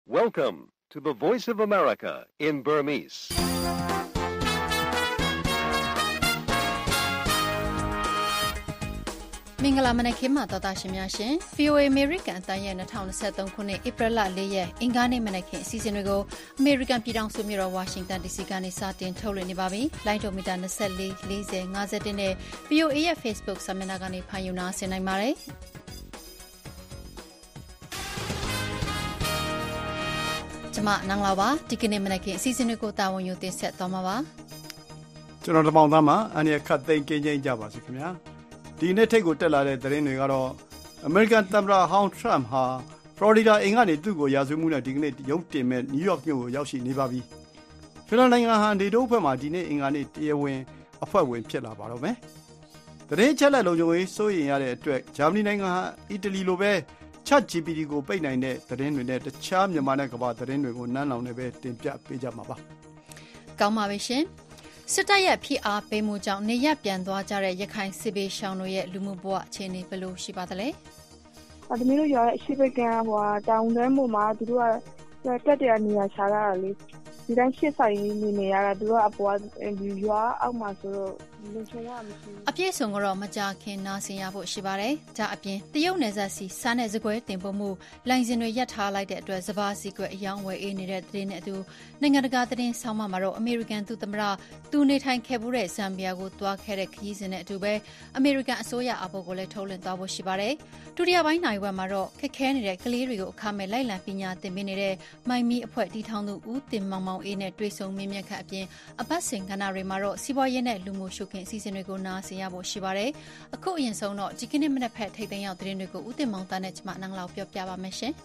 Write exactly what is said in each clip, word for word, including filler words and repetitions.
Welcome to the Voice of America in Burmese. ။မင်္ဂလာမနက်ခင်းပါသောသားရှင်များရှင် ဗွီအိုအေ American အသံရဲ့၂၀၂၃ခုနှစ်ဧပြီလ၄ရက်အင်္ဂါနေ့မနက်ခင်းအစီအစဉ်တွေကို American ပြည်ထောင်စုမြို့တော် Washington ဒီ စီ ကနေစတင်ထုတ်လွှင့်နေပါပြီ။လိုင်းဒိုမီတာ၂၄ ၄၀ ၅၁နဲ့ ဗွီအိုအေ ရဲ့ Facebook စာမျက်နှာကနေဖန်ယူနာဆင်နိုင်ပါတယ်။ကျွန်မနန်းလာပါဒီကနေ့မနက်ခင်းအစီအစဉ်တွေကိုတာဝန်ယူတင်ဆက်သွားမှာပါ။ကျွန်တော်တမောင်သားမှာအန်ရခတ်သိမ်းကင်းချင်းကြပါစေခင်ဗျာ။ဒီနေ့ထိတ်ကိုတက်လာတဲ့သတင်းတွေကတော့ American သမ္မတဟောင်း Trump ဟာ Florida အိမ်ကနေသူ့ကိုရာဇဝတ်မှုနဲ့ဒီကနေ့ရုံးတင်မဲ့ New York မြို့ကိုရောက်ရှိနေပါပြီ။ဖင်လန်နိုင်ငံဟာနေတိုးအဖွဲ့မှာဒီနေ့အင်္ဂါနေ့တရားဝင်အဖွဲ့ဝင်ဖြစ်လာပါတော့မယ်။သတင်းချက်လက်လုံခြုံရေးစိုးရိမ်ရတဲ့အတွက်ဂျာမနီနိုင်ငံဟာအီတလီလိုပဲ ChatGPT ကိုပိတ်နိုင်တဲ့သတင်းတွေနဲ့တခြားမြန်မာနဲ့ကမ္ဘာသတင်းတွေကိုနန်းလောင်နေပဲတင်ပြပေးကြမှာပါ။ကောင်းပါပြီရှင်။စစ်တပ်ရဲ့ဖိအားပေးမှုကြောင့်နေရပ်ပြန်သွားကြတဲ့ရခိုင်စစ်ဘေးရှောင်တို့ရဲ့လူမှုဘဝအခြေအနေဘယ်လိုရှိပါသလဲ။အတမီးတို့ရွာရဲ့အရှိဘက်ကဟိုတောင်တန်းပေါ်မှာသူတို့ကတက်တဲ့နေရာချလာတာလေဒီတိုင်းရှစ်ဆိုင်နေနေရတာသူတို့ကအပေါ်ရွာအောက်မှာဆိုတော့လုံခြုံရမရှိဘူးအပြည့်စုံကတော့မကြခင်နားဆင်ရဖို့ရှိပါတယ်။ဒါအပြင်တရုတ်နယ်စပ်စီစားနယ်စကွဲတင်ပို့မှုလိုင်စင်တွေရပ်ထားလိုက်တဲ့အတွက်စပါးစီကွဲအယောင်းဝယ်အေးနေတဲ့သတင်းနဲ့အတူနိုင်ငံတကာသတင်းဆောင်းပါးမှာတော့အမေရိကန်သူသမ္မတသူနေထိုင်ခဲ့မှုတဲ့ဇမ်ဘီယာကိုတွားခဲ့တဲ့ခရီးစဉ်နဲ့အတူပဲအမေရိကန်အစိုးရအဖို့ကိုလည်းထုတ်လွှင့်သွားဖို့ရှိပါတယ်။ဒုတိယပိုင်းနိုင်ဝက်မှာတော့ခက်ခဲနေတဲ့ကလေးတွေကိုအခမဲ့လိုက်လံပညာသင်ပေးနေတဲ့မိုင်မီအဖွဲ့တီထောင်သူဦးတင်မောင်မောင်အေးနဲ့တွေ့ဆုံမြင့်မြတ်ခတ်အပြင်အပတ်စဉ်ကဏ္ဍတွေမှာတော့စီးပွားရေးနဲ့လူမှုရှုခင်းအစီအစဉ်တွေကိုနားဆင်ရဖို့ရှိပါတယ်။အခုအရင်ဆုံးတော့ဒီကနေ့မနက်ဖက်ထိပ်သိမ်းရောက်သတင်းတွေကိုဦးတင်မောင်သားနဲ့ကျွန်မနန်းလောက်ပြောပြပါမယ်ရှင်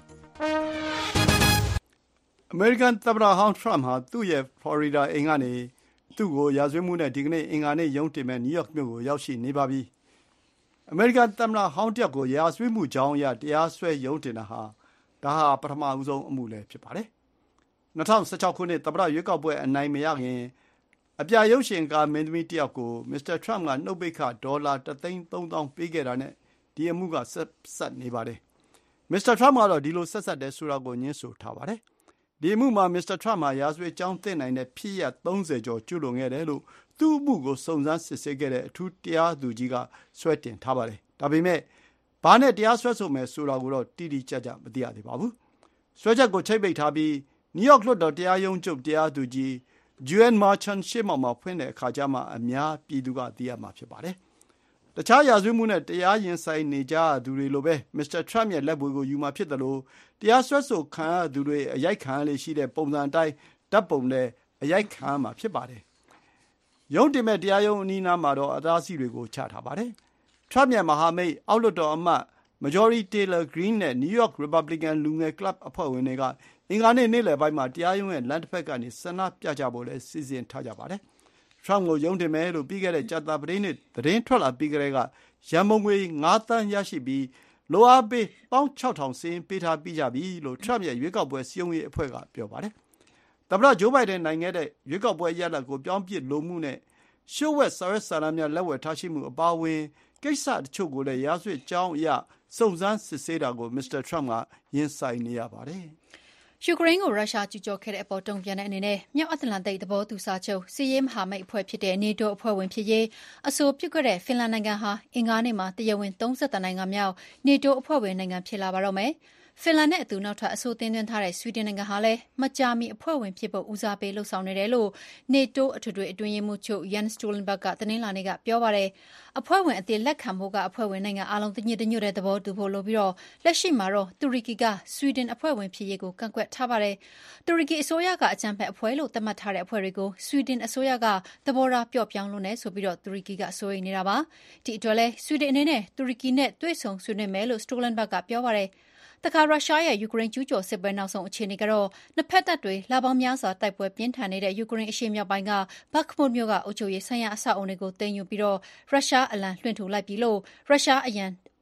။ American သမ္မတဟောင်း Trump ဟာသူ့ရဲ့ Florida အိမ်ကနေသူ့ကိုရာဇဝတ်မှုနဲ့ဒီကနေ့အင်္ဂါနေ့ရုံးတင်မဲ့ New York မြို့ကိုရောက်ရှိနေပါပြီ။ American သမ္မတဟောင်းတယောက်ကိုရာဇဝတ်မှုကြောင်းအရတရားစွဲရုံးတင်တာဟာဒါဟာပထမဦးဆုံးအမှုလည်းဖြစ်ပါတယ်။၂၀၁၆ခုနှစ်သမ္မတရွေးကောက်ပွဲအနိုင်မရခင်အပြာရုပ်ရှင်ကားမင်းသမီးတယောက်ကိုမစ္စတာ Trump ကနှုတ်ပိတ်ခဒေါ်လာတစ်သိန်းသုံးသောင်းပေးခဲ့တာနဲ့ဒီအမှုကဆက်ဆက်နေပါတယ်။မစ္စတာ Trump ကတော့ဒီလိုဆက်ဆက်တယ်ဆိုတာကိုညှင်းဆိုထားပါတယ်။ဒီအမှုမှာမစ္စတာ Trump ဟာရာဇဝတ်ကြောင်းသိနိုင်တဲ့ဖြစ်ရပ်သုံးဆယ်ကျော်ကျူးလွန်ခဲ့တယ်လို့သူ့အမှုကိုစုံစမ်းစစ်ဆေးခဲ့တဲ့အထူးတရားသူကြီးကဆွဲတင်ထားပါတယ်။ဒါပေမဲ့ဘာနဲ့တရားစွဲဆိုမယ်ဆိုတာကိုတော့တိတိကျကျမသိရသေးပါဘူး။စွဲချက်ကိုချိတ်ပိတ်ထားပြီးနယူးယောက်လွှတ်တော်တရားရုံးချုပ်တရားသူကြီး Juan Merchan ရှေ့မှောက်မှာဖွင့်တဲ့အခါကျမှအများပြည်သူကသိရမှာဖြစ်ပါတယ်။တခြားရာဇဝတ်မှုနဲ့တရားရင်ဆိုင်နေကြသူတွေလိုပဲမစ္စတာ Trump ရဲ့လက်ဗွေကိုယူမှာဖြစ်တယ်လို့တရားစွဲဆိုခံရသူတွေအရိုက်ခံရလေရှိတဲ့ပုံစံအတိုင်းဓာတ်ပုံနဲ့အရိုက်ခံရမှာဖြစ်ပါတယ်။ရုံးတင်မဲ့တရားရုံးအနီးနားမှာတော့အသားစီတွေကိုချထားပါတယ်။ Trump ရဲ့မဟာမိတ်အောက်လွှတ်တော်အမတ် Marjorie Taylor Greene နဲ့ New York Republican လူငယ်ကလပ်အဖွဲ့ဝင်တွေကအင်္ဂါနေ့နေ့လယ်ပိုင်းမှာတရားရုံးရဲ့လမ်းတစ်ဖက်ကနေဆန္ဒပြကြဖို့လည်းစီစဉ်ထားကြပါတယ်။ Trump ကိုရုံးတင်မယ်လို့ပြီးခဲ့တဲ့ကြာသပတေးနေ့သတင်းထွက်လာပြီးကတည်းကရန်ပုံငွေငါးသန်းရရှိပြီးလိုအားပေးပေါင်းခြောက်ထောင်စာရင်းပေးထားပြီးကြပြီလို့ Trump ရဲ့ရွေးကောက်ပွဲစည်းရုံးရေးအဖွဲ့ကပြောပါတယ်။သမ္မတဂျိုးဘိုင်ဒန်နိုင်ခဲ့တဲ့ရွေးကောက်ပွဲရလဒ်ကိုပြောင်းပစ်လိုမှုနဲ့လျှို့ဝှက်စာရွက်စာတမ်းများလက်ဝယ်ထားရှိမှုအပါအဝင်ကိစ္စတချို့ကိုလည်းရာဇဝတ်ကြောင်းအရစုံစမ်းစစ်ဆေးတာကိုမစ္စတာ Trump ကရင်ဆိုင်နေရပါတယ်။ယူကရိန်းကိုရုရှားကျူးကျော်ခဲ့တဲ့အပေါ်တုံ့ပြန်တဲ့အနေနဲ့မြောက်အတ္တလန္တိတ်သဘောတူစာချုပ်စစ်ရေးမဟာမိတ်အဖွဲ့ဖြစ်တဲ့ NATO အဖွဲ့ဝင်ဖြစ်ရေးအဆိုပြုခဲ့တဲ့ဖင်လန်နိုင်ငံဟာအင်္ဂါနေ့မှာတရားဝင်သုံး၁၁နိုင်ငံမြောက် NATO အဖွဲ့ဝင်နိုင်ငံဖြစ်လာပါတော့မယ်။ဖင်လန်နဲ့အတူနောက်ထပ်အဆိုတင်သွင်းထားတဲ့ဆွီဒင်နိုင်ငံဟာလည်းမကြာမီအဖွဲ့ဝင်ဖြစ်ဖို့ဦးစားပေးလှုပ်ဆောင်နေတယ်လို့ NATO အထွေထွေအတွင်းရေးမှူးချုပ် Jens Stoltenberg ကသတင်းလာနေ့ကပြောပါတယ်။အဖွဲ့ဝင်အသစ်လက်ခံဖို့ကအဖွဲ့ဝင်နိုင်ငံအလုံးတညီတညွတ်တဲ့သဘောတူဖို့လိုပြီးတော့လက်ရှိမှာတော့တူရကီကဆွီဒင်အဖွဲ့ဝင်ဖြစ်ရေးကိုကန့်ကွက်ထားပါတယ်။တူရကီအစိုးရကအကြမ်းဖက်အဖွဲ့လို့သတ်မှတ်ထားတဲ့အဖွဲ့တွေကိုဆွီဒင်အစိုးရကသဘောထားပျော့ပြောင်းလွန်းနေဆိုပြီးတော့တူရကီကစိုးရိမ်နေတာပါ။ဒီအတွက်လဲဆွီဒင်အနေနဲ့တူရကီနဲ့တွေ့ဆုံဆွေးနွေးမယ်လို့ Stoltenberg ကပြောပါတယ်။တခါရုရှားရဲ့ယူကရိန်းကျူးကျော်စစ်ပွဲနောက်ဆုံးအခြေအနေကတော့နှစ်ဖက်တပ်တွေလပေါင်းများစွာတိုက်ပွဲပြင်းထန်နေတဲ့ယူကရိန်းအရှေ့မြောက်ပိုင်းကဘတ်ခ်မုတ်မြို့ကအုပ်ချုပ်ရေးဆိုင်ရာအဆောက်အအုံတွေကိုသိမ်းယူပြီးတော့ရုရှားအလံလွှင့်ထူလိုက်ပြီလို့ရုရှားအရန်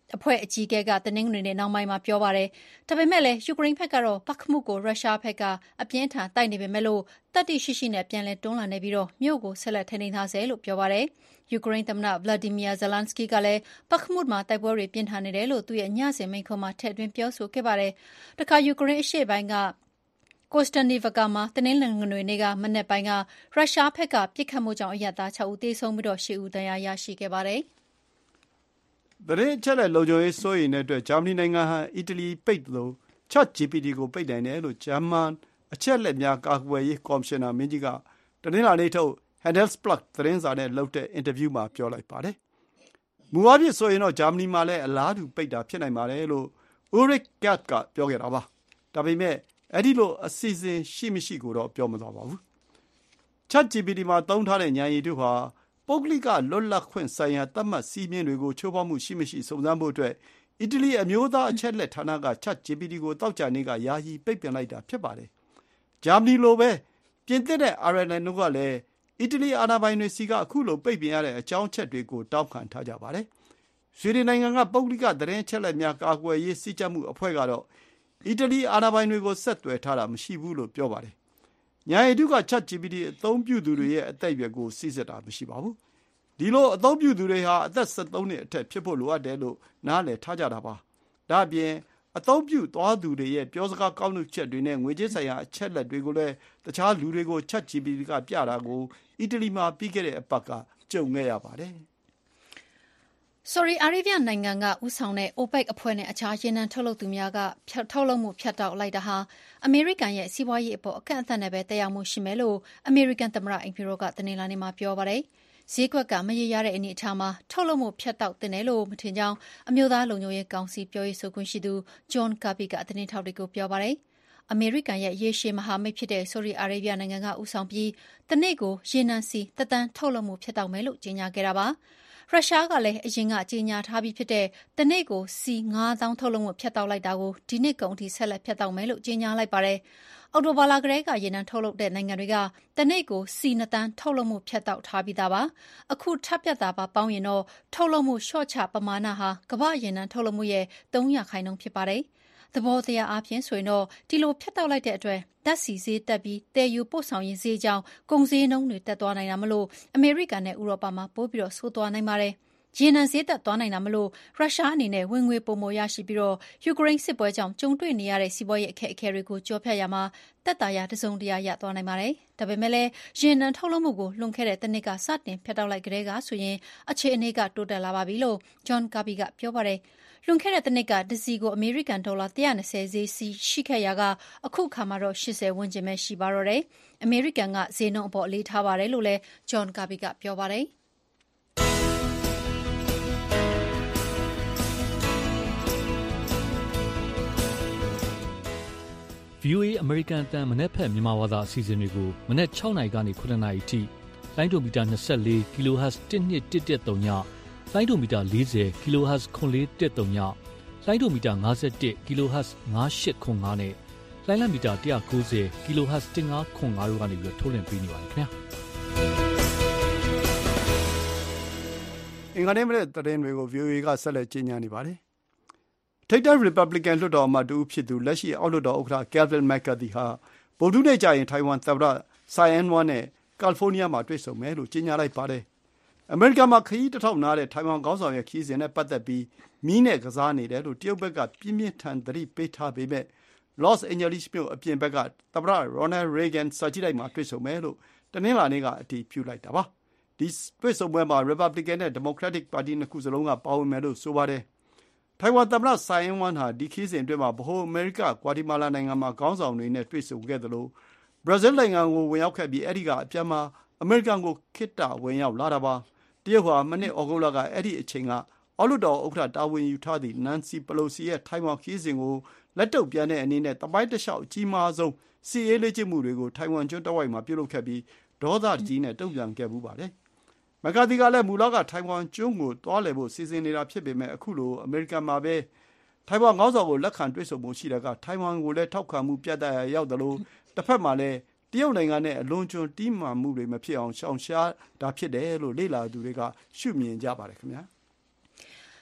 အဖွဲ့အကြီးအကဲကတနင်္ဂနွေနေ့နှောင်းပိုင်းမှာပြောပါတယ်။ဒါပေမဲ့လည်းယူကရိန်းဘက်ကတော့ဘက်မုကိုရုရှားဘက်ကအပြင်းထန်တိုက်နေပေမဲ့လို့တတ်သိရှိရှိနဲ့ပြန်လည်တွန်းလှန်နေပြီးတော့မြို့ကိုဆက်လက်ထိန်းသိမ်းထားဆဲလို့ပြောပါတယ်။ယူကရိန်းသမ္မတဗလာဒီမီယာဇလန်စကီကလည်းဘက်မုမှာတိုက်ပွဲတွေပြင်းထန်နေတယ်လို့သူ့ရဲ့ညစဉ်မိန့်ခွန်းမှာထည့်သွင်းပြောဆိုခဲ့ပါတယ်။တခါယူကရိန်းအရှေ့ပိုင်းကကိုစတန်နီဗကာမှာတနင်္လာနေ့နေ့ကမနက်ပိုင်းကရုရှားဘက်ကပစ်ခတ်မှုကြောင့်အရပ်သား၆ဦးသေဆုံးပြီးတော့၈ဦးဒဏ်ရာရရှိခဲ့ပါတယ်။သတင်းအချက်အလက်လုံခြုံရေးစိုးရိမ်တဲ့အတွက်ဂျာမနီနိုင်ငံဟာအီတလီပိတ်လို့ Chat ဂျီ ပီ တီ ကိုပိတ်နိုင်တယ်လို့ဂျာမန်အချက်အလက်များကာကွယ်ရေးကော်မရှင်နာမင်းကြီးကတနင်္လာနေ့ထုတ် Handelsblatt သတင်းစာနဲ့လုပ်တဲ့အင်တာဗျူးမှာပြောလိုက်ပါတယ်။မူအားဖြင့်ဆိုရင်တော့ဂျာမနီမှာလည်းအလားတူပိတ်တာဖြစ်နိုင်ပါတယ်လို့ Ulrich Gerth ကပြောခဲ့တာပါ။ဒါပေမဲ့အဲ့ဒီလိုအစီအစဉ်ရှိမရှိကိုတော့ပြောမသွားပါဘူး။ Chat ဂျီ ပီ တီ မှာသုံးထားတဲ့ဉာဏ်ရည်တုဟာပုဂ္ဂလိကလွတ်လပ်ခွင့်ဆိုင်ရာသတ်မှတ်စည်းမျဉ်းတွေကိုချိုးဖောက်မှုရှိမရှိစုံစမ်းဖို့အတွက်အီတလီအမျိုးသားအချက်လက်ဌာနက Chat ဂျီ ပီ တီ ကိုတောက်ကြနေ့ကယာယီပိတ်ပင်လိုက်တာဖြစ်ပါတယ်။ဂျာမနီလိုပဲပြင်သစ်နဲ့အာရလန်တို့ကလည်းအီတလီအာဏာပိုင်တွေစီကအခုလိုပိတ်ပင်ရတဲ့အကြောင်းအချက်တွေကိုတောင်းခံထားကြပါတယ်။ဆွီဒင်နိုင်ငံကပုဂ္ဂလိကသတင်းအချက်လက်များကာကွယ်ရေးစီကြမှုအဖွဲ့ကတော့အီတလီအာဏာပိုင်တွေကိုဆက်သွယ်ထားတာမရှိဘူးလို့ပြောပါတယ်။ညာရီတုက Chat ဂျီ ပီ တီ အသုံးပြုသူတွေရဲ့အသက်အရွယ်ကိုစိစစ်တာမရှိပါဘူး။ဒီလိုအသုံးပြုသူတွေဟာအသက်၁၃နှစ်အထက်ဖြစ်ဖို့လိုအပ်တယ်လို့နားလည်ထားကြတာပါ။ဒါ့အပြင်အသုံးပြုသွားသူတွေရဲ့ပြောစကားကောက်နှုတ်ချက်တွေနဲ့ငွေကြေးဆိုင်ရာအချက်လက်တွေကိုလည်းတခြားလူတွေကို Chat ဂျီ ပီ တီ ကပြတာကိုအီတလီမှာပြီးခဲ့တဲ့အပတ်ကကြုံခဲ့ရပါတယ်။ဆော်ဒီအာရေဗျနိုင်ငံကဦးဆောင်တဲ့ OPEC အဖွဲ့နဲ့အခြားရေနံထုတ်လုပ်သူများကထုတ်လုပ်မှုဖြတ်တောက်လိုက်တာဟာအမေရိကန်ရဲ့စီးပွားရေးအပေါ်အကန့်အသတ်နဲ့ပဲသက်ရောက်မှုရှိမယ်လို့အမေရိကန်သမ္မတအိမ်ဖြူတော်ကတနင်္လာနေ့မှာပြောပါတယ်။ဈေးကွက်ကမရေရာတဲ့အနေအထားမှာထုတ်လုပ်မှုဖြတ်တောက်တင်တယ်လို့မထင်ကြောင်းအမျိုးသားလုံခြုံရေးကောင်စီပြောရေးဆိုခွင့်ရှိသူဂျွန်ကာဘီကသတင်းထောက်တွေကိုပြောပါတယ်။အမေရိကန်ရဲ့ရေရှည်မဟာမိတ်ဖြစ်တဲ့ဆော်ဒီအာရေဗျနိုင်ငံကဦးဆောင်ပြီးတနေ့ကိုရေနံစီတသန်းထုတ်လုပ်မှုဖြတ်တောက်မယ်လို့ကြေညာခဲ့တာပါ။ရုရှားကလည်းအရင်ကကြေညာထားပြီးဖြစ်တဲ့တနေ့ကိုစီငါးသောင်းထုတ်လုပ်မှုဖြတ်တောက်လိုက်တာကိုဒီနှစ်ကုန်အထိဆက်လက်ဖြတ်တောက်မယ်လို့ကြေညာလိုက်ပါတယ်။အော်တိုဘာလကလေးကရေနံထုတ်လုပ်တဲ့နိုင်ငံတွေကတနေ့ကိုစီနှစ်သန်းထုတ်လုပ်မှုဖြတ်တောက်ထားပြီးသားပါ။အခုထပ်ပြတ်တာပါပေါင်းရင်တော့ထုတ်လုပ်မှုလျှော့ချပမာဏဟာကမ္ဘာရေနံထုတ်လုပ်မှုရဲ့သုံးရာခိုင်နှုန်းဖြစ်ပါတယ်။သဘောတရားအားဖြင့်ဆိုရင်တော့ဒီလိုဖြတ်တောက်လိုက်တဲ့အတွက်ဓာတ်ဆီဈေးတက်ပြီးတည်ယူပို့ဆောင်ရေးဈေးကြောင့်ကုန်ဈေးနှုန်းတွေတက်သွားနိုင်တာမလို့အမေရိကန်နဲ့ဥရောပမှာပိုပြီးတော့ဆိုးသွားနိုင်ပါတယ်။ရေနံဈေးတက်သွားနိုင်တာမလို့ရုရှားအနေနဲ့ဝင်ငွေပိုမိုရရှိပြီးတော့ယူကရိန်းစစ်ပွဲကြောင့်ကြုံတွေ့နေရတဲ့စီးပွားရေးအခက်အခဲတွေကိုကြောဖြတ်ရမှာတက်တာရတစုံတရာရသွားနိုင်ပါတယ်။ဒါပေမဲ့လည်းရေနံထုတ်လုပ်မှုကိုလွန်ခဲ့တဲ့တစ်နှစ်ကစတင်ဖြတ်တောက်လိုက်ကြတဲ့ကဆိုရင်အခြေအနေကတိုးတက်လာပါပြီလို့ဂျွန်ကာဘီကပြောပါတယ်။လွန်ခဲ့တဲ့တစ်နှစ်ကတစီကိုအမေရိကန်ဒေါ်လာ၁၂၀ဈေးစီရှိခဲ့ရာကအခုခါမှာတော့၈၀ဝန်းကျင်ပဲရှိပါတော့တယ်။အမေရိကန်ကဈေးနှုန်းအပေါ်အလေးထားပါတယ်လို့လည်းဂျွန်ကာဘီကပြောပါတယ်။ဗွီအိုအေ အမေရိကန်အသံမနက်ဖြန်မြန်မာဘာသာအစီအစဉ်တွေကိုမနက်၆နာရီကနေခုနှစ်နာရီထိလိုင်းဒိုမီတာ၂၄ kHz တစ်နှစ်တစ်တစ်သုံးညလိုင်းဒိုမီတာ၄၀ kHz ခွန်လေးတစ်သုံးညလိုင်းဒိုမီတာ၅၁ kHz ၅၈ခွန်၅နဲ့လိုင်းလံမီတာ၁၉၀ kHz ၁၅ခွန်၅တို့ကနေပြီးထုတ်လွှင့်ပေးနေပါတယ်ခင်ဗျာအင်္ဂါနေ့မနေ့သတင်းတွေကို ဗွီအိုအေ ကဆက်လက်ကြီးညာနေပါတယ်ထိပ်တန်း Republican လွှတ်တော်အမတ်တဦးဖြစ်သူလက်ရှိအောက်လွှတ်တော်ဥက္ကဋ္ဌ Kevin McCarthy ဟာဗုဒ္ဓဟူးနေ့ကျရင်ထိုင်ဝမ်သမ္မတ Tsai Ing-wen နဲ့ကယ်လီဖိုးနီးယားမှာတွေ့ဆုံမယ်လို့ကြေညာလိုက်ပါတယ်။အမေရိကန်မှာခရီးတစ်ထောက်နားတဲ့ထိုင်ဝမ်ခေါင်းဆောင်ရဲ့ခရီးစဉ်နဲ့ပတ်သက်ပြီးမီးနဲ့ကစားနေတယ်လို့တရုတ်ဘက်ကပြင်းပြင်းထန်သတိပေးထားပေမဲ့ Los Angeles မြို့အပြင်ဘက်ကသမ္မတ Ronald Reagan စာကြည့်တိုက်မှာတွေ့ဆုံမယ်လို့တနင်္လာနေ့ကအတည်ပြုလိုက်တာပါ။ဒီတွေ့ဆုံပွဲမှာ Republican နဲ့ Democratic ပါတီနှစ်ခုစလုံးကပါဝင်မယ်လို့ဆိုပါတယ်။ထိုင်ဝမ်သမ္မတ Tsai Ing-wen ဟာဒီခရီးစဉ်အတွင်းမှာဗဟိုအမေရိကဂွါတီမာလာနိုင်ငံမှာခေါင်းဆောင်တွေနဲ့တွေ့ဆုံခဲ့သလိုဘရာဇီးနိုင်ငံကိုဝင်ရောက်ခဲ့ပြီးအဲ့ဒီကအပြန်မှာအမေရိကန်ကိုခေတ္တဝင်ရောက်လာတာပါ။တရုတ်ဟာမနှစ်ဩဂုတ်လကအဲ့ဒီအချိန်ကအောက်လွှတ်တော်ဥက္ကဋ္ဌတာဝန်ယူထားသည့် Nancy Pelosi ရဲ့ထိုင်ဝမ်ခရီးစဉ်ကိုလက်တုပ်ပြန်တဲ့အနေနဲ့သမိုင်းတစ်လျှောက်အကြီးမားဆုံးစစ်ရေးလေ့ကျင့်မှုတွေကိုထိုင်ဝမ်ကျွန်းတဝိုက်မှာပြုလုပ်ခဲ့ပြီးဒေါသကြီးနဲ့တုံ့ပြန်ခဲ့မှုပါတယ်။မက်ကာသီကလည်းမူလကထိုင်ဝမ်ကျွန်းကိုတွားလည်ဖို့စီစဉ်နေတာဖြစ်ပေမဲ့အခုလိုအမေရိကန်မှာပဲထိုင်ဝမ်ခေါင်းဆောင်ကိုလက်ခံတွေ့ဆုံမှုရှိတဲ့ကထိုင်ဝမ်ကိုလည်းထောက်ခံမှုပြသရာရောက်တယ်လို့တစ်ဖက်မှာလည်းတရုတ်နိုင်ငံနဲ့အလွန်ကျွံတီးမှန်မှုတွေမဖြစ်အောင်ရှောင်ရှားတာဖြစ်တယ်လို့လေ့လာသူတွေကရှုမြင်ကြပါတယ်ခင်ဗျာ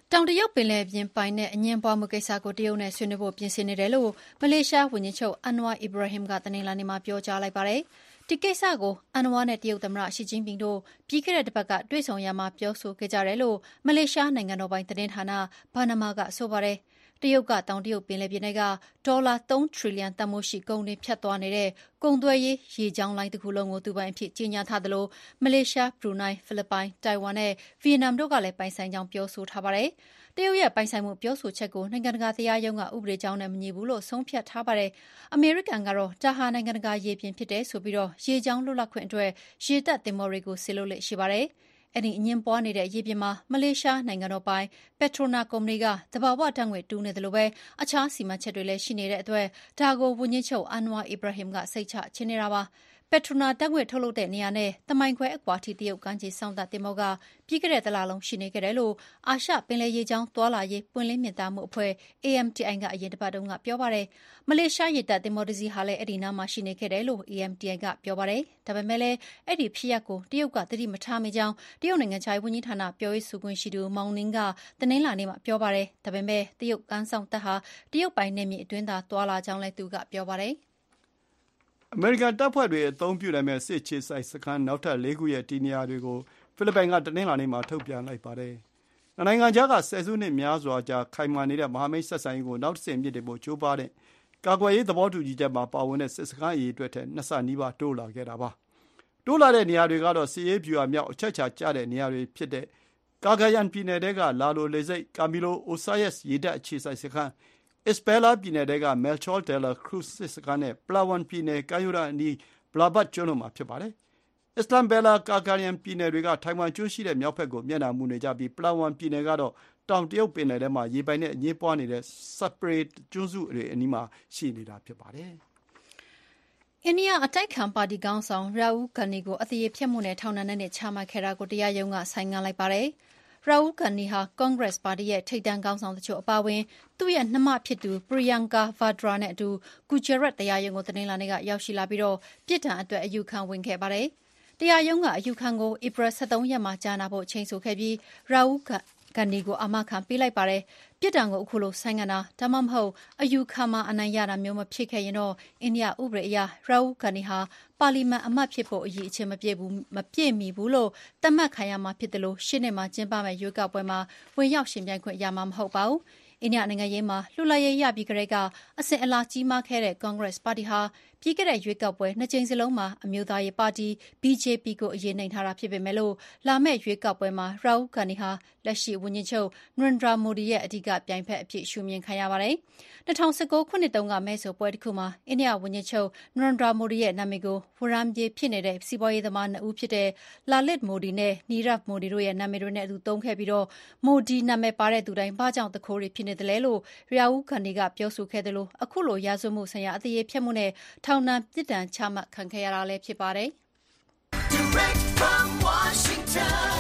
တောင်တရုတ်ပင်လယ်ပြင်ပိုင်နဲ့အငြင်းပွားမှုကိစ္စကိုတရုတ်နဲ့ဆွေးနွေးဖို့ပြင်ဆင်နေတယ်လို့မလေးရှားဝန်ကြီးချုပ်အန်နဝါအီဘရာဟင်ကတနင်္လာနေ့မှာပြောကြားလိုက်ပါတယ်။ဒီကိစ္စကိုအန်နဝါနဲ့တရုတ်သမ္မတရှီကျင်းပင်တို့ပြီးခဲ့တဲ့တစ်ပတ်ကတွေ့ဆုံရမှာပြောဆိုခဲ့ကြတယ်လို့မလေးရှားနိုင်ငံတော်ပိုင်သတင်းဌာနဘာနာမာကဆိုပါတယ်။တရုတ်ကတောင်တရုတ်ပင်လယ်ပြင်ထဲကဒေါ်လာသုံးထရီလီယံတန်ဖိုးရှိကုန်တွေဖြတ်သွားနေတဲ့ကုန်သွယ်ရေးရေကြောင်းလိုင်းတစ်ခုလုံးကိုသူပိုင်အဖြစ်ကြေညာထားသလိုမလေးရှား၊ဘရူနိုင်း၊ဖိလစ်ပိုင်၊တိုင်ဝမ်နဲ့ဗီယက်နမ်တို့ကလည်းပိုင်ဆိုင်ကြောင်းပြောဆိုထားပါတယ်။တရုတ်ရဲ့ပိုင်ဆိုင်မှုပြောဆိုချက်ကိုနိုင်ငံတကာတရားရုံးကဥပဒေကြောင်းနဲ့မညီဘူးလို့ဆုံးဖြတ်ထားပါတယ်။အမေရိကန်ကတော့ဒါဟာနိုင်ငံတကာရေပြင်ဖြစ်တယ်ဆိုပြီးရေကြောင်းလွတ်လပ်ခွင့်အတွက်ရေတပ်သင်္ဘောတွေကိုစေလွှတ်လေ့ရှိပါတယ်။အဲဒီအငြင်းပွားနေတဲ့ရေပြင်မှာမလေးရှားနိုင်ငံတော်ပိုင်ပက်ထရိုနာကုမ္ပဏီကသဘာဝဓာတ်ငွေ့တူးနေသလိုပဲအခြားစီမံချက်တွေလည်းရှိနေတဲ့အတွက်ဒါကိုဝန်ကြီးချုပ်အန်နဝါအီဘရာဟင်ကစိတ်ချချင်နေတာပါ။ပက်ထရိုနာဓာတ်ငွေ့ထုတ်လုပ်တဲ့နေရာနဲ့တမိုင်ခွဲအကွာထိတရုတ်ကမ်းခြေစောင့်တပ်သင်္ဘောကပြီးခဲ့တဲ့တလလုံးရှိနေခဲ့တယ်လို့အာရှပင်လယ်ရေကြောင်းသွားလာရေးပွင့်လင်းမြင်သာမှုအဖွဲ့ အေအမ်တီအိုင် ကအရင်တစ်ပတ်တုန်းကပြောပါတယ်။မလေးရှားရေတပ်သင်္ဘောတစ်စီးဟာလည်းအဲ့ဒီနားမှာရှိနေခဲ့တယ်လို့ အေအမ်တီအိုင် ကပြောပါတယ်။ဒါပေမဲ့လည်းအဲ့ဒီဖြစ်ရပ်ကိုတရုတ်ကသတိမထားမိကြောင်းတရုတ်နိုင်ငံခြားရေးဝန်ကြီးဌာနပြောရေးဆိုခွင့်ရှိသူမောင်နင်းကတနင်္လာနေ့မှာပြောပါတယ်။ဒါပေမဲ့တရုတ်ကမ်းစောင့်တပ်ဟာတရုတ်ပိုင်နယ်မြေအတွင်းသာသွာလာကြောင်းလည်းသူကပြောပါတယ်။အမေရိကန်တပ်ဖွဲ့တွေအသုံးပြုနိုင်မဲ့စစ်ခြေစိုက်စခန်းနောက်ထပ်လေးခုရဲ့တည်နေရာတွေကိုဖိလစ်ပိုင်ကတနင်္လာနေ့မှာထုတ်ပြန်လိုက်ပါတယ်။နိုင်ငံခြားကဆယ်စုနှစ်များစွာကြာခိုင်မာနေတဲ့မဟာမိတ်ဆက်ဆံရေးကိုနောက်တစ်ဆင့်မြင့်တင်ဖို့ကြိုးပမ်းတဲ့ကာကွယ်ရေးသဘောတူညီချက်မှာပါဝင်တဲ့စစ်စခန်းအရေးအတွက်ထက်နှစ်ဆနီးပါးတိုးလာခဲ့တာပါ။တိုးလာတဲ့နေရာတွေကတော့စစ်ရေးဗျူဟာမြောက်အချက်ချာကျတဲ့နေရာတွေဖြစ်တဲ့ကာဂယန်ပြည်နယ်တဲကလာလိုလေဆိပ်ကာမီလိုအိုဆာယက်စ်ရေတပ်အခြေစိုက်စခန်းအစ္စဘဲလာပြည်နယ်တဲကမဲလ်ချောဒဲလာခရုစစ်စခန်းနဲ့ပလာဝန်ပြည်နယ်ကမ်းရိုးတန်းအနီးဘလာဘတ်ကျွန်းတို့မှာဖြစ်ပါတယ်။အစ္စလမ်ဘဲလာကာကာယန်ပြည်နယ်တွေကထိုင်ဝမ်ကျွန်းရှိတဲ့မြောက်ဘက်ကိုမျက်နှာမူနေကြပြီးပလာဝန်ပြည်နယ်ကတော့တောင်တရုတ်ပင်လယ်ထဲမှာရေပိုင်နဲ့အငြင်းပွားနေတဲ့ဆပ်ပရေကျွန်းစုတွေအနီးမှာရှိနေတာဖြစ်ပါတယ်။အိန္ဒိယအတိုက်ခံပါတီခေါင်းဆောင်ရာဦးဂန္ဒီကိုအသရေဖျက်မှုနဲ့ထောင်ဒဏ်နဲ့ချမှတ်ခဲ့တာကိုတရားရုံးကဆိုင်းငံ့လိုက်ပါတယ်။ရာဦးဂန္ဒီဟာကွန်ဂရက်ပါတီရဲ့ထိပ်တန်းခေါင်းဆောင်တချို့အပါအဝင်သူ့ရဲ့နှမဖြစ်သူပရီယန်ကာဗာဒရာနဲ့အတူဂူဂျရတ်တရားရုံးကိုတနင်္လာနေ့ကရောက်ရှိလာပြီးပြစ်ဒဏ်အတွက်အယူခံဝင်ခဲ့ပါတယ်။တရားရုံးကအယူခံကိုဧပြီ၁၃ရက်မှာကြားနာဖို့ချိန်ဆိုခဲ့ပြီးရာဦးဂန္ဒီကိုအာမခံပေးလိုက်ပါတယ်။ပြစ်ဒဏ်ကိုအခုလိုဆိုင်းငံ့တာဒါမှမဟုတ်အယူခံမှာအနိုင်ရတာမျိုးမဖြစ်ခဲ့ရင်တော့အိန္ဒိယဥပဒေအရရာဦးဂန္ဒီဟာပါလီမန်အမတ်ဖြစ်ဖို့အရေးအချင်းမပြည့်ဘူးမပြည့်မီဘူးလို့သတ်မှတ်ခံရမှာဖြစ်တယ်လို့ရှင်းနေမှာကျင်းပမဲ့ရွေးကောက်ပွဲမှာဝင်ရောက်ရှင်ပြိုင်ခွင့်ရမှာမဟုတ်ပါဘူး။အိန္ဒိယနိုင်ငံရေးမှာလှူလိုက်ရေးရပြီးကြတဲ့ကအစဉ်အလာကြီးမားခဲ့တဲ့ကွန်ဂရက်ပါတီဟာပြီးခဲ့တဲ့ရွေးကောက်ပွဲနှစ်ကြိမ်စလုံးမှာအမျိုးသားရေးပါတီ ဘီဂျေပီ ကိုအရေးနိုင်ထားတာဖြစ်ပေမဲ့လို့လာမယ့်ရွေးကောက်ပွဲမှာရာဦးဂန္ဒီဟာလက်ရှိဝန်ကြီးချုပ်နရင်ဒရာမိုဒီရဲ့အဓိကပြိုင်ဖက်အဖြစ်ရှုမြင်ခံရပါတယ်။၂၀၁၉ခုနှစ်တုန်းကမဲဆိုပွဲတစ်ခုမှာအိန္ဒိယဝန်ကြီးချုပ်နရင်ဒရာမိုဒီရဲ့နာမည်ကိုဝရမ်းပြေဖြစ်နေတဲ့စီးပွားရေးသမားနှစ်ဦးဖြစ်တဲ့လာလစ်မိုဒီနဲ့နီရပ်မိုဒီတို့ရဲ့နာမည်တွေနဲ့အတူသုံးခဲ့ပြီးတော့မိုဒီနာမည်ပါတဲ့သူတိုင်းဘာကြောင့်တခိုးတွေဖြစ်နေတယ်လဲလို့ရာဦးဂန္ဒီကပြောဆိုခဲ့တယ်လို့အခုလိုရာဇဝတ်မှုဆိုင်ရာအသရေဖျက်မှုနဲ့ထောင်ဒဏ်ပြစ်ဒဏ်ချမှတ်ခံခဲ့ရတာလည်းဖြစ်ပါတယ်။ Direct from Washington,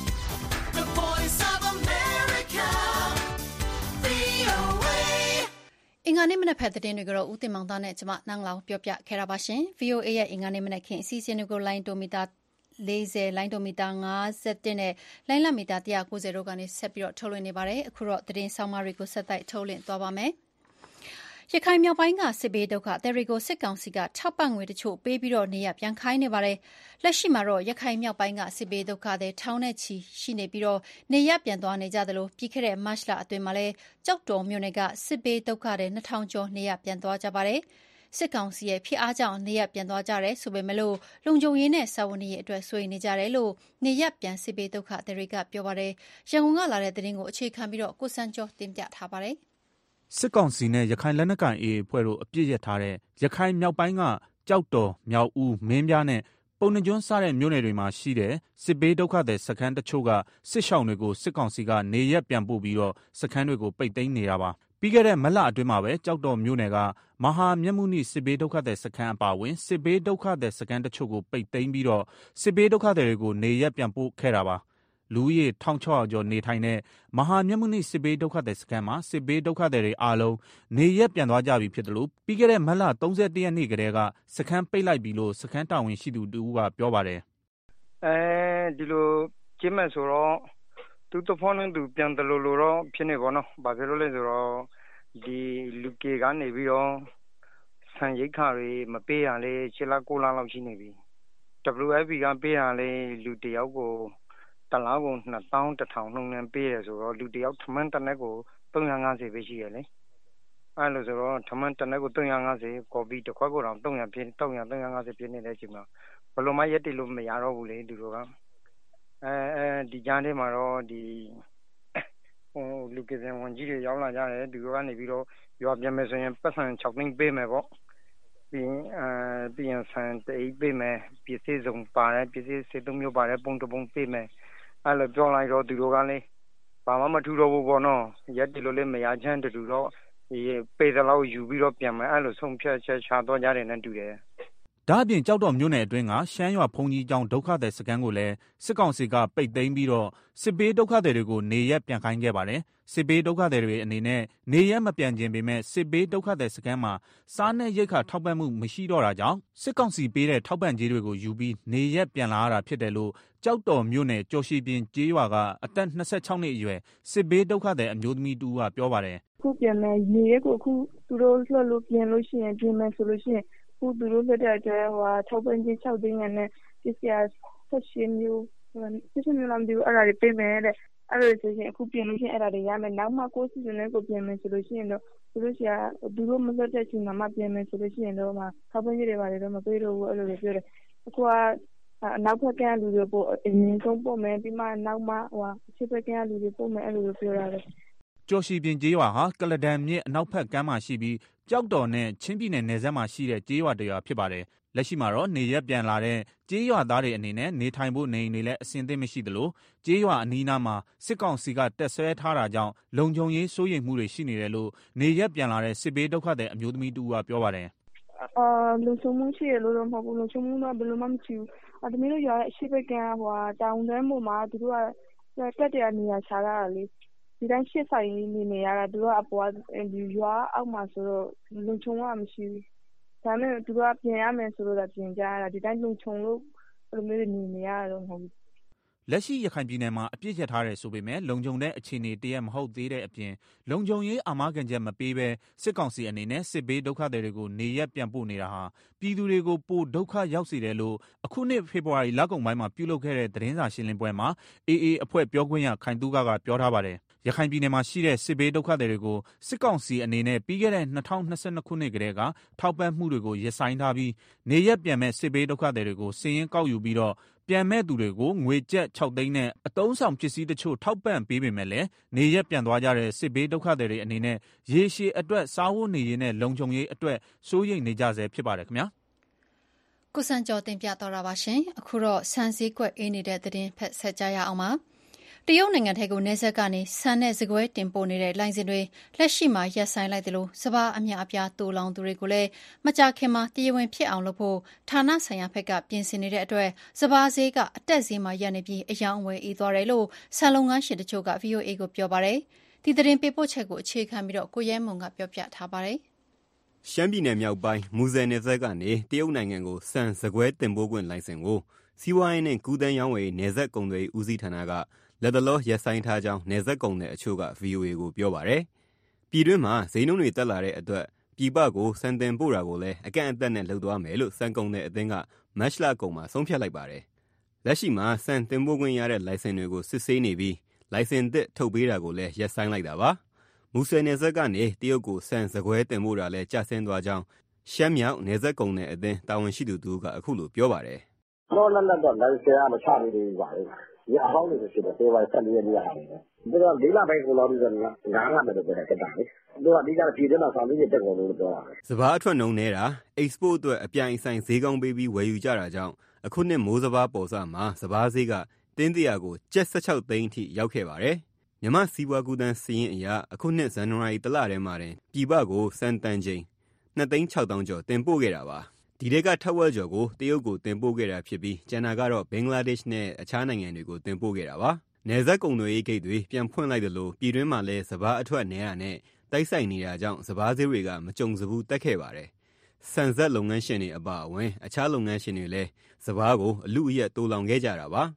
the voice of America, ဗွီအိုအေ အင်္ဂါနေ့မနက်ဖက်သတင်းတွေကိုတော့ဦးတင်မောင်သားနဲ့ကျွန်မနန်းလောင်ပြောပြခဲ့တာပါရှင်။ ဗွီအိုအေရဲ့အင်္ဂါနေ့မနက်ခင်းအစီအစဉ်တွေကိုလိုင်းတိုမီတာလေးဆယ်လိုင်းတိုမီတာ၅၁နဲ့လိုင်းလမီတာ၁၉၀တို့ကနေဆက်ပြီးတော့ထုတ်လွှင့်နေပါတယ်။အခုတော့သတင်းဆောင်မတွေကိုဆက်တိုက်ထုတ်လွှင့်သွားပါမယ်။ရခိုင်မြောက်ပိုင်းကစစ်ဘေးဒုက္ခသည်တွေကိုစစ်ကောင်စီကထောက်ပံ့ငွေတချို့ပေးပြီးတော့နေရပြန်ခိုင်းနေပါတယ်။လက်ရှိမှာတော့ရခိုင်မြောက်ပိုင်းကစစ်ဘေးဒုက္ခသည်ထောင်နဲ့ချီရှိနေပြီးတော့နေရပြန်သွားနေကြသလိုပြီးခဲ့တဲ့မတ်လအတွင်းမှာလည်းကြောက်တော်မြို့နယ်ကစစ်ဘေးဒုက္ခသည်နှစ်ထောင်ကျော်နေရပြန်သွားကြပါတယ်။စစ်ကောင်စီရဲ့ဖိအားကြောင့်နေရပြန်သွားကြတယ်ဆိုပေမဲ့လို့လုံခြုံရေးနဲ့စာဝန်ရေးအတွက်ဆွေးနေကြတယ်လို့နေရပြန်စစ်ဘေးဒုက္ခသည်တွေကပြောပါတယ်။ရန်ကုန်ကလာတဲ့သတင်းကိုအခြေခံပြီးတော့ကိုစံကျော်တင်ပြထားပါတယ်။စစ်ကောင်စီနဲ့ရခိုင်လက်နက်ကိုင် အေအေ အဖွဲ့တို့အပြစ်ရထားတဲ့ရခိုင်မြောက်ပိုင်းကကြောက်တော်မြောက်ဦးမင်းပြားနဲ့ပုဏ္ဏားကျွန်းစတဲ့မြို့နယ်တွေမှာရှိတဲ့စစ်ဘေးဒုက္ခသည်စခန်းတချို့ကစစ်ရှောင်တွေကိုစစ်ကောင်စီကနေရက်ပြန်ပို့ပြီးတော့စခန်းတွေကိုပိတ်သိမ်းနေတာပါပြီးခဲ့တဲ့မလအတွင်းမှာပဲကြောက်တော်မြို့နယ်ကမဟာမြတ်မုနိစစ်ဘေးဒုက္ခသည်စခန်းအပါအဝင်စစ်ဘေးဒုက္ခသည်စခန်းတချို့ကိုပိတ်သိမ်းပြီးတော့စစ်ဘေးဒုက္ခသည်တွေကိုနေရက်ပြန်ပို့ခဲ့တာပါလူဦးရေတစ်ထောင်ခြောက်ရာကျော်နေထိုင်တဲ့မဟာမြတ်မုနိစစ်ဘေးဒုက္ခသည်စခန်းမှာစစ်ဘေးဒုက္ခသည်တွေအားလုံးနေရက်ပြန်သွားကြပြီဖြစ်တယ်လို့ပြီးခဲ့တဲ့မတ်လ၃၁ရက်နေ့ကတည်းကစခန်းပိတ်လိုက်ပြီလို့စခန်းတာဝန်ရှိသူတူကပြောပါတယ်အဲဒီလိုကျင်းမဲ့ဆိုတော့သူတဖောနဲ့သူပြန်တလို့လို့တော့ဖြစ်နေပါတော့ဘာဖြစ်လို့လဲဆိုတော့ဒီလူကေကနေပြီးတော့ဆန်ရိတ်ခါတွေမပေးရလေခြေလကိုလာလောက်ရှိနေပြီ W F P ကပေးရလေလူတယောက်ကိုတလားကိုနှစ်သောင်းတစ်ထောင်နှုန်းနဲ့ပေးတယ်ဆိုတော့လူတယောက်ထမင်းတစ်နက်ကိုသုံးရာငါးဆယ်ပဲရှိရလေအဲ့လိုဆိုတော့ထမင်းတစ်နက်ကိုသုံးရာငါးဆယ်ကော်ဖီတစ်ခွက်ကိုတော့သုံးရာဖြစ်သုံးရာသုံးရာငါးဆယ်ဖြစ်နေတဲ့အချိန်မှာဘယ်လိုမှရက်တည်လို့မရတော့ဘူးလေသူတို့ကအဲအဲဒီကြားထဲမှာတော့ဒီဟိုလူကစံဝန်ကြီးတွေရောက်လာကြတယ်သူတို့ကနေပြီးတော့ရွာပြန်မယ်ဆိုရင်ပတ်စံ၆သိန်းပေးမယ်ပေါ့ပြီးရင်အဲပြီးရင်ဆန်တိတ်ပေးမယ်ပစ္စည်းစုံပါတယ်ပစ္စည်းစေသုံးမျိုးပါတယ်ပုံတပုံပေးမယ်အဲ့လိုပြောလိုက်တော့သူတို့ကလည်းဘာမှမထူတော့ဘူးပေါ့နော်ရက်တည်လို့လည်းမရချမ်းတူတော့ဒီပေတလောက်ယူပြီးတော့ပြန်မယ်အဲ့လိုဆုံးဖြတ်ချက်ချတော့ကြတယ်နဲ့တူတယ်ဒါအပြင်ကြောက်တော်မြို့နယ်အတွင်းကရှမ်းရွာဖုန်ကြီးကျောင်းဒုက္ခသည်စခန်းကိုလည်းစစ်ကောင်စီကပိတ်သိမ်းပြီးတော့စစ်ပေးဒုက္ခသည်တွေကိုနေရက်ပြန်ခိုင်းခဲ့ပါတယ်စစ်ပေးဒုက္ခသည်တွေအနေနဲ့နေရက်မပြန်ခြင်းပေမဲ့စစ်ပေးဒုက္ခသည်စခန်းမှာစားနဲ့ရိတ်ခါထောက်ပံ့မှုမရှိတော့တာကြောင့်စစ်ကောင်စီပေးတဲ့ထောက်ပံ့ကြေးတွေကိုယူပြီးနေရက်ပြန်လာရတာဖြစ်တယ်လို့ကြောက်တော်မြို့နယ်ကျော်ရှိပြင်ကျေးရွာကအသက်နှစ်ဆယ့်ခြောက်နှစ်အရွယ်စစ်ပေးဒုက္ခသည်အမျိုးသမီးတူကပြောပါတယ်ခုပြန်မယ်နေရက်ကိုအခုသူတို့လှည့်လို့ပြန်လို့ရှိရင်ပြင်မယ်ဆိုလို့ရှိရင်ခုသူတို့လက်တဲ့အတွက်ဟိုထောက်ပံ့ကြေး၆သိန်းနဲ့ပစ္စည်းဆက်ရှင်မျိုးပစ္စည်းမျိုးလာမသိဘူးအဲ့ဒါတွေပေးမယ်တဲ့အဲ့လိုဆိုရင်အခုပြင်လို့ရှိရင်အဲ့ဒါတွေရမယ်နောက်မှကိုယ်စီစဉ်နဲ့ကိုပြင်မယ်ဆိုလို့ရှိရင်တော့သူတို့ရှာသူတို့မလက်တဲ့ချိန်မှာမှပြင်မယ်ဆိုလို့ရှိရင်တော့မှထောက်ပံ့ကြေးတွေပါတယ်တော့မပေးတော့ဘူးအဲ့လိုတွေပြောတယ်အခုကနောက်ဖက်ကလူတွေပို့အရင်ဆုံးပို့မယ်ပြီးမှနောက်မှဟိုအချစ်ဖက်ကလူတွေပို့မယ်အဲ့လိုပြောရတယ်ကျော်ရှိပြင်ကျေးရွာဟာကလဒန်မြစ်အနောက်ဘက်ကမ်းမှာရှိပြီးကြောက်တော်နဲ့ချင်းပြည်နယ်နယ်စပ်မှာရှိတဲ့ကျေးရွာတရွာဖြစ်ပါတယ်။လက်ရှိမှာတော့နေရက်ပြန်လာတဲ့ကျေးရွာသားတွေအနေနဲ့နေထိုင်ဖို့နေအိမ်တွေလည်းအဆင်သင့်မရှိသလိုကျေးရွာအနီးနားမှာစစ်ကောင်စီကတက်ဆွဲထားတာကြောင့်လုံခြုံရေးစိုးရိမ်မှုတွေရှိနေတယ်လို့နေရက်ပြန်လာတဲ့စစ်ဘေးဒုက္ခသည်အမျိုးသမီးတူကပြောပါတယ်။အာလုံခြုံမှုရှိရလို့တော့မဟုတ်ဘူးလုံခြုံမှုတော့ဘယ်လိုမှမရှိဘူး။အတမီးတို့ရွာရဲ့အရှိဘက်ကဟိုတောင်တန်းပေါ်မှာသူတို့ကတက်တဲ့နေရာချလာတာလေဒီတိုင်းရှစ်ဆိုင်နေနေရတာသူကအပေါ်ရွာအောက်မှာဆိုတော့လုံခြုံမှုမရှိဘူးဒါနဲ့သူကပြင်ရမယ်ဆိုတော့ပြင်ကြရတာဒီတိုင်းလုံခြုံလို့ဘယ်လိုမျိုးနေနေရတော့မဟုတ်ဘူးလက်ရှိရခိုင်ပြည်နယ်မှာအပြစ်ရထားတယ်ဆိုပေမဲ့လုံခြုံတဲ့အခြေအနေတရက်မဟုတ်သေးတဲ့အပြင်လုံခြုံရေးအာမခံချက်မပေးဘဲစစ်ကောင်စီအနေနဲ့စစ်ဘေးဒုက္ခသည်တွေကိုနေရက်ပြန်ပို့နေတာဟာပြည်သူတွေကိုပိုဒုက္ခရောက်စေတယ်လို့အခုနှစ်ဖေဖော်ဝါရီလကုန်ပိုင်းမှာပြုလုပ်ခဲ့တဲ့သတင်းစာရှင်းလင်းပွဲမှာအေးအေးအဖွဲ့ပြောခွင့်ရခိုင်သူကကပြောထားပါတယ်ရခိုင်ပြည်နယ်မှာရှိတဲ့စစ်ဘေးဒုက္ခသည်တွေကိုစစ်ကောင်စီအနေနဲ့ပြီးခဲ့တဲ့၂၀၂၂ခုနှစ်ကတည်းကထောက်ပံ့မှုတွေကိုရပ်ဆိုင်းထားပြီးနေရက်ပြန်မဲ့စစ်ဘေးဒုက္ခသည်တွေကိုစည်ရင်းကောက်ယူပြီးတော့ပြန်မဲ့သူတွေကိုငွေကျပ်၆သိန်းနဲ့အသုံးဆောင်ပစ္စည်းတချို့ထောက်ပံ့ပေးပေမဲ့လည်းနေရက်ပြန်သွားကြတဲ့စစ်ဘေးဒုက္ခသည်တွေအနေနဲ့ရေရှည်အတွက်စားဝတ်နေရေးနဲ့လုံခြုံရေးအတွက်စိုးရိမ်နေကြဆဲဖြစ်ပါတယ်ခင်ဗျာကိုစံကျော်တင်ပြတော်တာပါရှင်အခုတော့ဆန်စည်းကွက်အေးနေတဲ့သတင်းဖက်ဆက်ကြရအောင်ပါတရုတ်နိုင်ငံထဲကိုနေဆက်ကနေဆန်နဲ့စကွဲတင်ပို့နေတဲ့လိုင်စင်တွေလက်ရှိမှာရပ်ဆိုင်းလိုက်တယ်လို့စပါးအများအပြားတိုးလောင်သူတွေကိုလည်းမကြခင်မှာတရားဝင်ဖြစ်အောင်လုပ်ဖို့ဌာနဆိုင်ရာဘက်ကပြင်ဆင်နေတဲ့အတွက်စပါးဈေးကအတက်ဈေးမှာရပ်နေပြီးအယောင်အဝယ်အေးသွားတယ်လို့ဆန်လုပ်ငန်းရှင်တို့က ဗွီအိုအေ ကိုပြောပါတယ်ဒီသတင်းပေးပို့ချက်ကိုအခြေခံပြီးတော့ကိုရဲမုံကပြောပြထားပါတယ်ရှမ်းပြည်နယ်မြောက်ပိုင်းမူဆယ်နယ်စပ်ကနေတရုတ်နိုင်ငံကိုဆန်စကွဲတင်ပို့ခွင့်လိုင်စင်ကိုစီးပွားရေးနဲ့ကူးသန်းရောင်းဝယ်နယ်စပ်ကုန်သွယ်ဦးစီးဌာနကလက်တလောရပ်ဆိုင်းထားကြောင်းနယ်စပ်ကုန်တဲ့အချို့က ဗွီအိုအေ ကိုပြောပါတယ်။ပြည်တွင်းမှာဈေးနှုန်းတွေတက်လာတဲ့အတွက်ပြည်ပကိုစံတင်ပို့တာကိုလည်းအကန့်အသတ်နဲ့လုပ်သွားမယ်လို့စံကုန်တဲ့အသင်းကမတ်လကုန်မှာဆုံးဖြတ်လိုက်ပါတယ်။လက်ရှိမှာစံတင်ပို့ခွင့်ရတဲ့လိုင်စင်တွေကိုစစ်ဆေးနေပြီးလိုင်စင်သစ်ထုတ်ပေးတာကိုလည်းရပ်ဆိုင်းလိုက်တာပါ။မူဆယ်နယ်စပ်ကနေတရုတ်ကိုစံစကွဲတင်ပို့တာလည်းကျဆင်းသွားကြောင်းရှမ်းမြောက်နယ်စပ်ကုန်တဲ့အသင်းတာဝန်ရှိသူတူကအခုလိုပြောပါတယ်။လောလောလတ်တော့လိုင်စင်ကမချပေးသေးဘူးပါလေ။ဒီအဟောင်းတွေဖြစ်တယ်ဖေဖော်ဝါရီ၁၄ရက်နေ့ရတယ်။ဒါတော့လေးလပိုင်းကိုလောက်ပြီးတော့ငါးငါးမယ်တော့ပြောတယ်တက်တာလေ။သူကအဓိကပြည်တွင်းမှာဆောင်ပြီးတက်ကုန်လို့ပြောတာပဲ။စပါးအထွက်နှုန်းနေတာ export အတွက်အပြိုင်ဆိုင်ဈေးကောင်းပေးပြီးဝယ်ယူကြတာကြောင့်အခုနှစ်မိုးစပါးပေါ်စမှာစပါးဈေးကတင်းတရာကိုကျပ်၁၆သိန်းအထိရောက်ခဲ့ပါတယ်။မြန်မာစီးပွားကူးသန်းစီးရင်အရအခုနှစ်ဇန်နဝါရီတလထဲမှာတင်ပြည်ပကိုစံတန်ချိန်၂သိန်း၆သောင်းကျော်တင်ပို့ခဲ့တာပါ။ဒီတွေကထက်ဝက်ကျော်ကိုတရုတ်ကိုတင်ပို့ခဲ့တာဖြစ်ပြီးကျန်တာကတော့ဘင်္ဂလားဒေ့ရှ်နဲ့အခြားနိုင်ငံတွေကိုတင်ပို့ခဲ့တာပါ။နယ်စပ်ကုန်သွယ်ရေးဂိတ်တွေပြန်ဖွင့်လိုက်သလိုပြည်တွင်းမှာလည်းစပါးအထွက်နေရနဲ့တိုက်ဆိုင်နေတာကြောင့်စပါးဈေးတွေကမကြုံစဘူးတက်ခဲ့ပါတယ်။ဆန်စက်လုပ်ငန်းရှင်တွေအပါအဝင်အခြားလုပ်ငန်းရှင်တွေလည်းစပါးကိုအလူအယက်တိုးလောင်ခဲ့ကြတာပါ။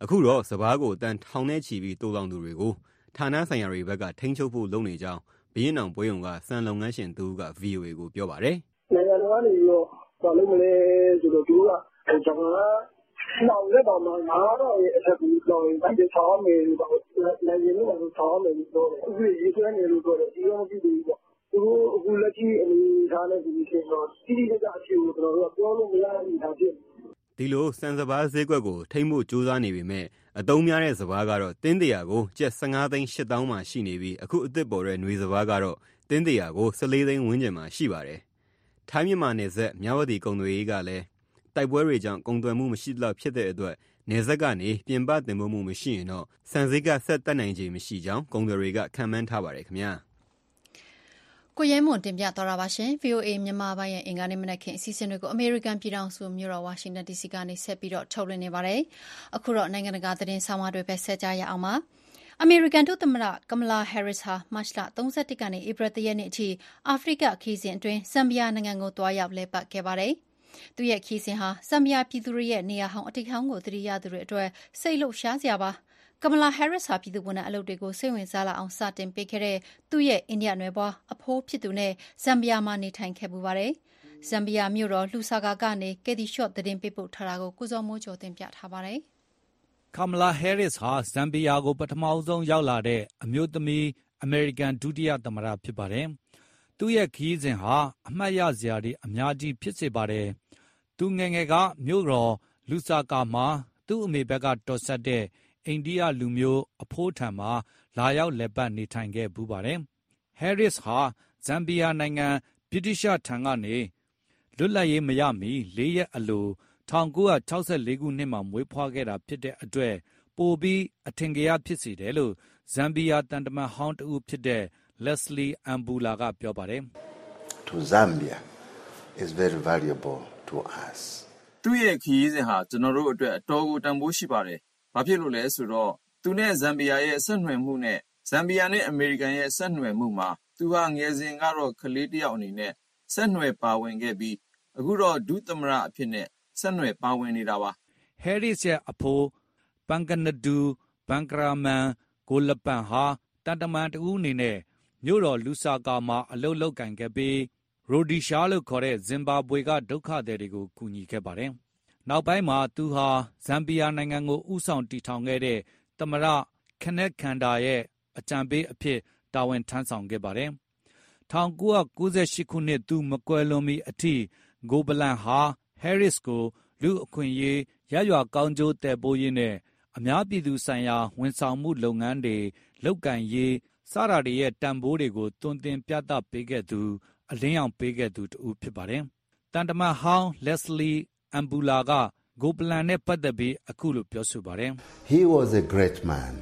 အခုတော့စဘာကိုတန်ထောင်နဲ့ချီပြီးတိုးလောင်သူတွေကိုဌာနဆိုင်ရာတွေဘက်ကထိန်းချုပ်ဖို့လုပ်နေကြောင်းဘရင်အောင်ပွဲုံကစံလုပ်ငန်းရှင်သူက ဗီအိုအေ ကိုပြောပါတယ်။နိုင်ငံတော်ကနေပြီးတော့ဘာလို့မလဲဆိုတော့သူကအဲကျွန်တော်ကနောက်လက်တော့မှာငါတော့ရဲ့အထက်ကူတော့တိုင်းချောင်းမယ်လို့တော့နိုင်ငံရေးကတော့ချောင်းမယ်လို့ပြောတယ်။အခုရေးဆွဲနေလို့ပြောတယ်ဒီလိုမျိုးပြီးတော့သူအခုလက်ရှိအနေထားနဲ့ဒီလိုတော့တိတိကျကျအဖြစ်ကိုကျွန်တော်တို့ကပြောလို့မရဘူးဒါဖြစ်ဒီလိုစံစဘာဈေးကွက်ကိုထိမ့်ဖို့ကြိုးစားနေပေမဲ့အတုံးများတဲ့စဘာကတော့တင်းတရာကိုကျပ်၁၅သိန်း၈သောင်းမှာရှိနေပြီးအခုအသစ်ပေါ်တဲ့ຫນွေစဘာကတော့တင်းတရာကို၁၄သိန်းဝန်းကျင်မှာရှိပါတယ်။ထိုင်းမြန်မာနယ်စပ်မြဝတီကုန်သွယ်ရေးကလည်းတိုက်ပွဲတွေကြောင့်ကုန်သွယ်မှုမရှိတော့ဖြစ်တဲ့အတွက်နယ်စပ်ကနေပြင်ပတင်ပို့မှုမရှိရင်တော့စံဈေးကဆက်တက်နိုင်ခြေမရှိကြောင်းကုန်သွယ်တွေကခံမှန်းထားပါတယ်ခင်ဗျာ။ကိုရဲမွန်တင်ပြသွားတာပါရှင် ဗီအိုအေ မြန်မာပိုင်းရဲ့အင်္ဂါနေ့မနက်ခင်းအစီအစဉ်တွေကိုအမေရိကန်ပြည်ထောင်စုမြို့တော်ဝါရှင်တန် ဒီစီ ကနေဆက်ပြီးတော့ထုတ်လွှင့်နေပါတယ်။အခုတော့နိုင်ငံတကာသတင်းဆောင်မတွေပဲဆက်ကြရအောင်ပါ။အမေရိကန်ဒုသမ္မတကမလာဟယ်ရစ်ဟာမတ်လ၃၁ကနေဧပြီ၁ရက်နေ့အထိအာဖရိကခရီးစဉ်အတွင်းဇမ်ဘီယာနိုင်ငံကိုတွားရောက်လည်ပတ်ခဲ့ပါတယ်။သူရဲ့ခရီးစဉ်ဟာဇမ်ဘီယာပြည်သူတွေရဲ့နေရာဟောင်းအတိတ်ဟောင်းကိုသတိရသူတွေအတွက်စိတ်လှုပ်ရှားစရာပါ။ကမလာဟယ်ရစ်ဟာပြည်သူ့ဝန်ထမ်းအလုပ်တွေကိုစိတ်ဝင်စားလာအောင်စတင်ပေးခဲ့တဲ့သူ့ရဲ့အိန္ဒိယနွယ်ဖွားအဖိုးဖြစ်သူနဲ့ဇမ်ဘီယာမှာနေထိုင်ခဲ့ပူပါတယ်။ဇမ်ဘီယာမြို့တော်လူဆာဂါကနေကယ်တီရှော့သတင်းပေးပို့ထားတာကိုကုစောမိုးကျော်တင်ပြထားပါတယ်။ကမလာဟယ်ရစ်ဟာဇမ်ဘီယာကိုပထမဆုံးရောက်လာတဲ့အမျိုးသမီးအမေရိကန်ဒုတိယသမ္မတဖြစ်ပါတယ်။သူ့ရဲ့ခရီးစဉ်ဟာအမှတ်ရစရာတွေအများကြီးဖြစ်စေပါတယ်။သူငယ်ငယ်ကမြို့တော်လူဆာဂါမှာသူ့အမေဘက်ကတော်ဆက်တဲ့အိန္ဒိယလူမျိုးအဖိုးထံမှာလာရောက်လည်ပတ်နေထိုင်ခဲ့ပူပါတယ်။ဟယ်ရစ်ဟာဇမ်ဘီယာနိုင်ငံဗြိတိရှထံကနေလွတ်လပ်ရေးမရမီလေးရက်အလို၁၉၆၄ခုနှစ်မှာမွေးဖွားခဲ့တာဖြစ်တဲ့အတွက်ပိုပြီးအထင်ကရဖြစ်စေတယ်လို့ဇမ်ဘီယာတန်တမန်ဟောင်းတဦးဖြစ်တဲ့ Leslie Ambula ကပြောပါတယ်။ To Zambia is very valuable to us. သူ့ရဲ့ခရီးစဉ်ဟာကျွန်တော်တို့အတွက်အတော်ကိုတန်ဖိုးရှိပါတယ်။ဘာဖြစ်လို့လဲဆိုတော့သူနဲ့ဇမ်ဘီယာရဲ့ဆက်နွယ်မှုနဲ့ဇမ်ဘီယာနဲ့အမေရိကန်ရဲ့ဆက်နွယ်မှုမှာသူဟာငယ်စဉ်ကတော့ကလေးတစ်ယောက်အနေနဲ့ဆက်နွယ်ပါဝင်ခဲ့ပြီးအခုတော့ဒုသမ္မတအဖြစ်နဲ့ဆက်နွယ်ပါဝင်နေတာပါ။ Harris ရဲ့အဖိုးပန်ကနဒူဘန်ကရာမန်ကိုလပန်ဟာတန်တမန်တူအနေနဲ့မြို့တော်လူဆာဂါမှာအလုပ်လုပ်ကင်ခဲ့ပြီးရိုဒီရှာလို့ခေါ်တဲ့ဇင်ဘာဘွေကဒုက္ခသည်တွေကိုကူညီခဲ့ပါတယ်။နောက်ပိုင်းမှာသူဟာဇမ်ဘီယာနိုင်ငံကိုဦးဆောင်တည်ထောင်ခဲ့တဲ့သမ္မတခနက်ခန်ဒါရဲ့အကြံပေးအဖြစ်တာဝန်ထမ်းဆောင်ခဲ့ပါတယ်။၁၉၉၈ခုနှစ်သူမကွယ်လွန်မီအထိဂိုဘလန်ဟာဟယ်ရစ်ကိုလူအခွင့်အရေးရရွာကောင်းကျိုးတည်ပိုးရေးနဲ့အများပြည်သူဆိုင်ရာဝန်ဆောင်မှုလုပ်ငန်းတွေလုပ်ကင်ရေးစတာတွေရဲ့တန်ဖိုးတွေကိုတွင်တင်ပြသပေးခဲ့သူအလင်းရောင်ပေးခဲ့သူတူဖြစ်ပါတယ်။တန်တမန်ဟောင်း Leslie Ambula ကဂိုပလန်နဲ့ပတ်သက်ပြီးအခုလိုပြောဆိုပါတယ်။ He was a great man.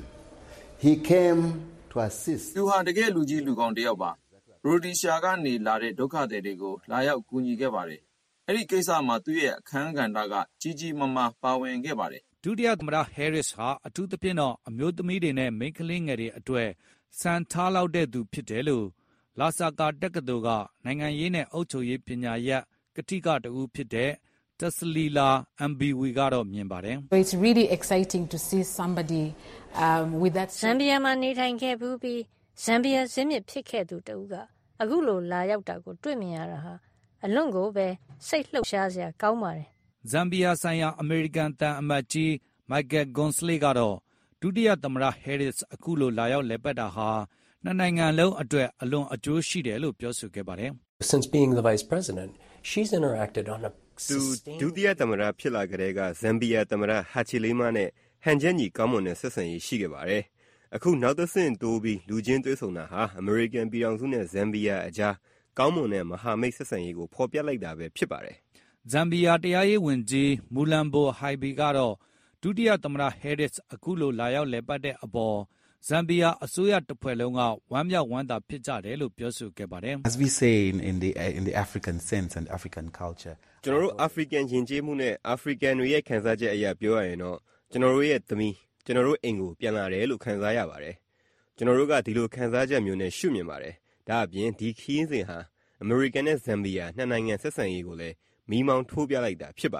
He came to assist. သူဟာတကယ်လူကြီးလူကောင်းတစ်ယောက်ပါ။ရိုဒီရှာကနေလာတဲ့ဒုက္ခသည်တွေကိုလာရောက်ကူညီခဲ့ပါတယ်။အဲ့ဒီကိစ္စမှာသူ့ရဲ့အခန်းကဏ္ဍကကြီးကြီးမားမားပါဝင်ခဲ့ပါတယ်။ဒုတိယသမ္မတဟယ်ရစ်ဟာအထူးသဖြင့်တော့အမျိုးသမီးတွေနဲ့မိန်းကလေးငယ်တွေအတွက်စံထားလောက်တဲ့သူဖြစ်တယ်လို့လာဆာကာတက္ကသိုလ်ကနိုင်ငံရေးနဲ့အုပ်ချုပ်ရေးပညာရပ်ကတိကတဦးဖြစ်တဲ့တက်စလီလာအမ်ဘီဝီကတော့မြင်ပါတယ်။ It's really exciting to see somebody um with that Zambia မှာနေထိုင်ခဲ့ဘူးပြီး Zambia ဇင်းမြစ်ဖြစ်ခဲ့သူတူကအခုလိုလာရောက်တာကိုတွေ့မြင်ရတာဟာအလွန်ကိုပဲစိတ်လှုပ်ရှားစရာကောင်းပါတယ်။ဇမ်ဘီယာဆိုင်ရာအမေရိကန်တန်အမတ်ကြီးမိုက်ကယ်ဂွန်စလေကတော့ဒုတိယသမ္မတဟယ်ရစ်အခုလိုလာရောက်လည်ပတ်တာဟာနှစ်နိုင်ငံလုံးအတွက်အလွန်အကျိုးရှိတယ်လို့ပြောဆိုခဲ့ပါတယ်။ Since being the vice president, she's interacted on a သူဒုတိယသမ္မတဖြစ်လာကြတဲ့ကဇမ်ဘီယာသမ္မတဟာချီလီမာနဲ့ဟန်ချက်ညီကောင်းမွန်တဲ့ဆက်ဆံရေးရှိခဲ့ပါတယ်။အခုနောက်တစ်ဆင့်တိုးပြီးလူချင်းသွေးဆုံတာဟာအမေရိကန်ပြည်ထောင်စုနဲ့ဇမ်ဘီယာအကြားကောင်းမွန်တဲ့မဟာမိတ်ဆက်ဆံရေးကိုဖော်ပြလိုက်တာပဲဖြစ်ပါတယ်။ဇမ်ဘီယာတရားရေးဝန်ကြီးမူလန်ဘိုဟိုင်ဘီကတော့ဒုတိယသမ္မတဟယ်ရစ်အခုလိုလာရောက်လည်ပတ်တဲ့အပေါ်ဇမ်ဘီယာအစိုးရတစ်ဖွဲ့လုံးကဝမ်းမြောက်ဝမ်းသာဖြစ်ကြတယ်လို့ပြောဆိုခဲ့ပါတယ်။ As we say in, in the in the African sense and African culture ကျွန်တော်တို့အာဖရိကန်ယဉ်ကျေးမှုနဲ့အာဖရိကန်တွေရဲ့ခံစားချက်အရာပြောရရင်တော့ကျွန်တော်တို့ရဲ့သမီးကျွန်တော်တို့အိမ်ကိုပြန်လာတယ်လို့ခံစားရပါတယ်။ကျွန်တော်တို့ကဒီလိုခံစားချက်မျိုးနဲ့ရှုမြင်ပါတယ်။ဒါအပြင်ဒီခီးစဉ်ဟာအမေရိကန်နဲ့ဇမ်ဘီယာနှစ်နိုင်ငံဆက်ဆံရေးကိုလည်းမီးမောင်းထိုးပြလိုက်တာဖြစ်ပါတယ်။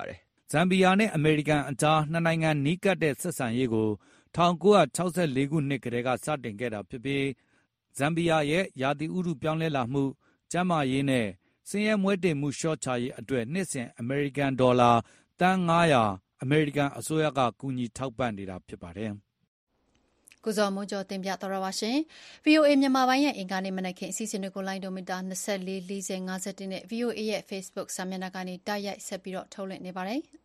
ဇမ်ဘီယာနဲ့အမေရိကန်အကြားနှစ်နိုင်ငံနီးကပ်တဲ့ဆက်ဆံရေးကို၁၉၆၄ခုနှစ်ကတည်းကစတင်ခဲ့တာဖြစ်ပြီးဇမ်ဘီယာရဲ့ရာသီဥတုပြောင်းလဲလာမှုကျန်းမာရေးနဲ့ဆင်းရဲမွဲတေမှုလျှော့ချရေးအတွက်နှစ်စဉ်အမေရိကန်ဒေါ်လာသန်း၅ရာအမေရိကန်အစိုးရကကူညီထောက်ပံ့နေတာဖြစ်ပါတယ်။ကိုဇော်မိုးကျော်တင်ပြတော်ရပါရှင်။ ဗွီအိုအေ မြန်မာပိုင်းရဲ့အင်္ဂါနေ့မနက်ခင်းအစီအစဉ်တွေကိုလိုင်းဒိုမီတာ၂၄ ၄၀ ၅၁နဲ့ ဗွီအိုအေရဲ့ Facebook စာမျက်နှာကနေတိုက်ရိုက်ဆက်ပြီးတော့ထုတ်လွှင့်နေပါတယ်။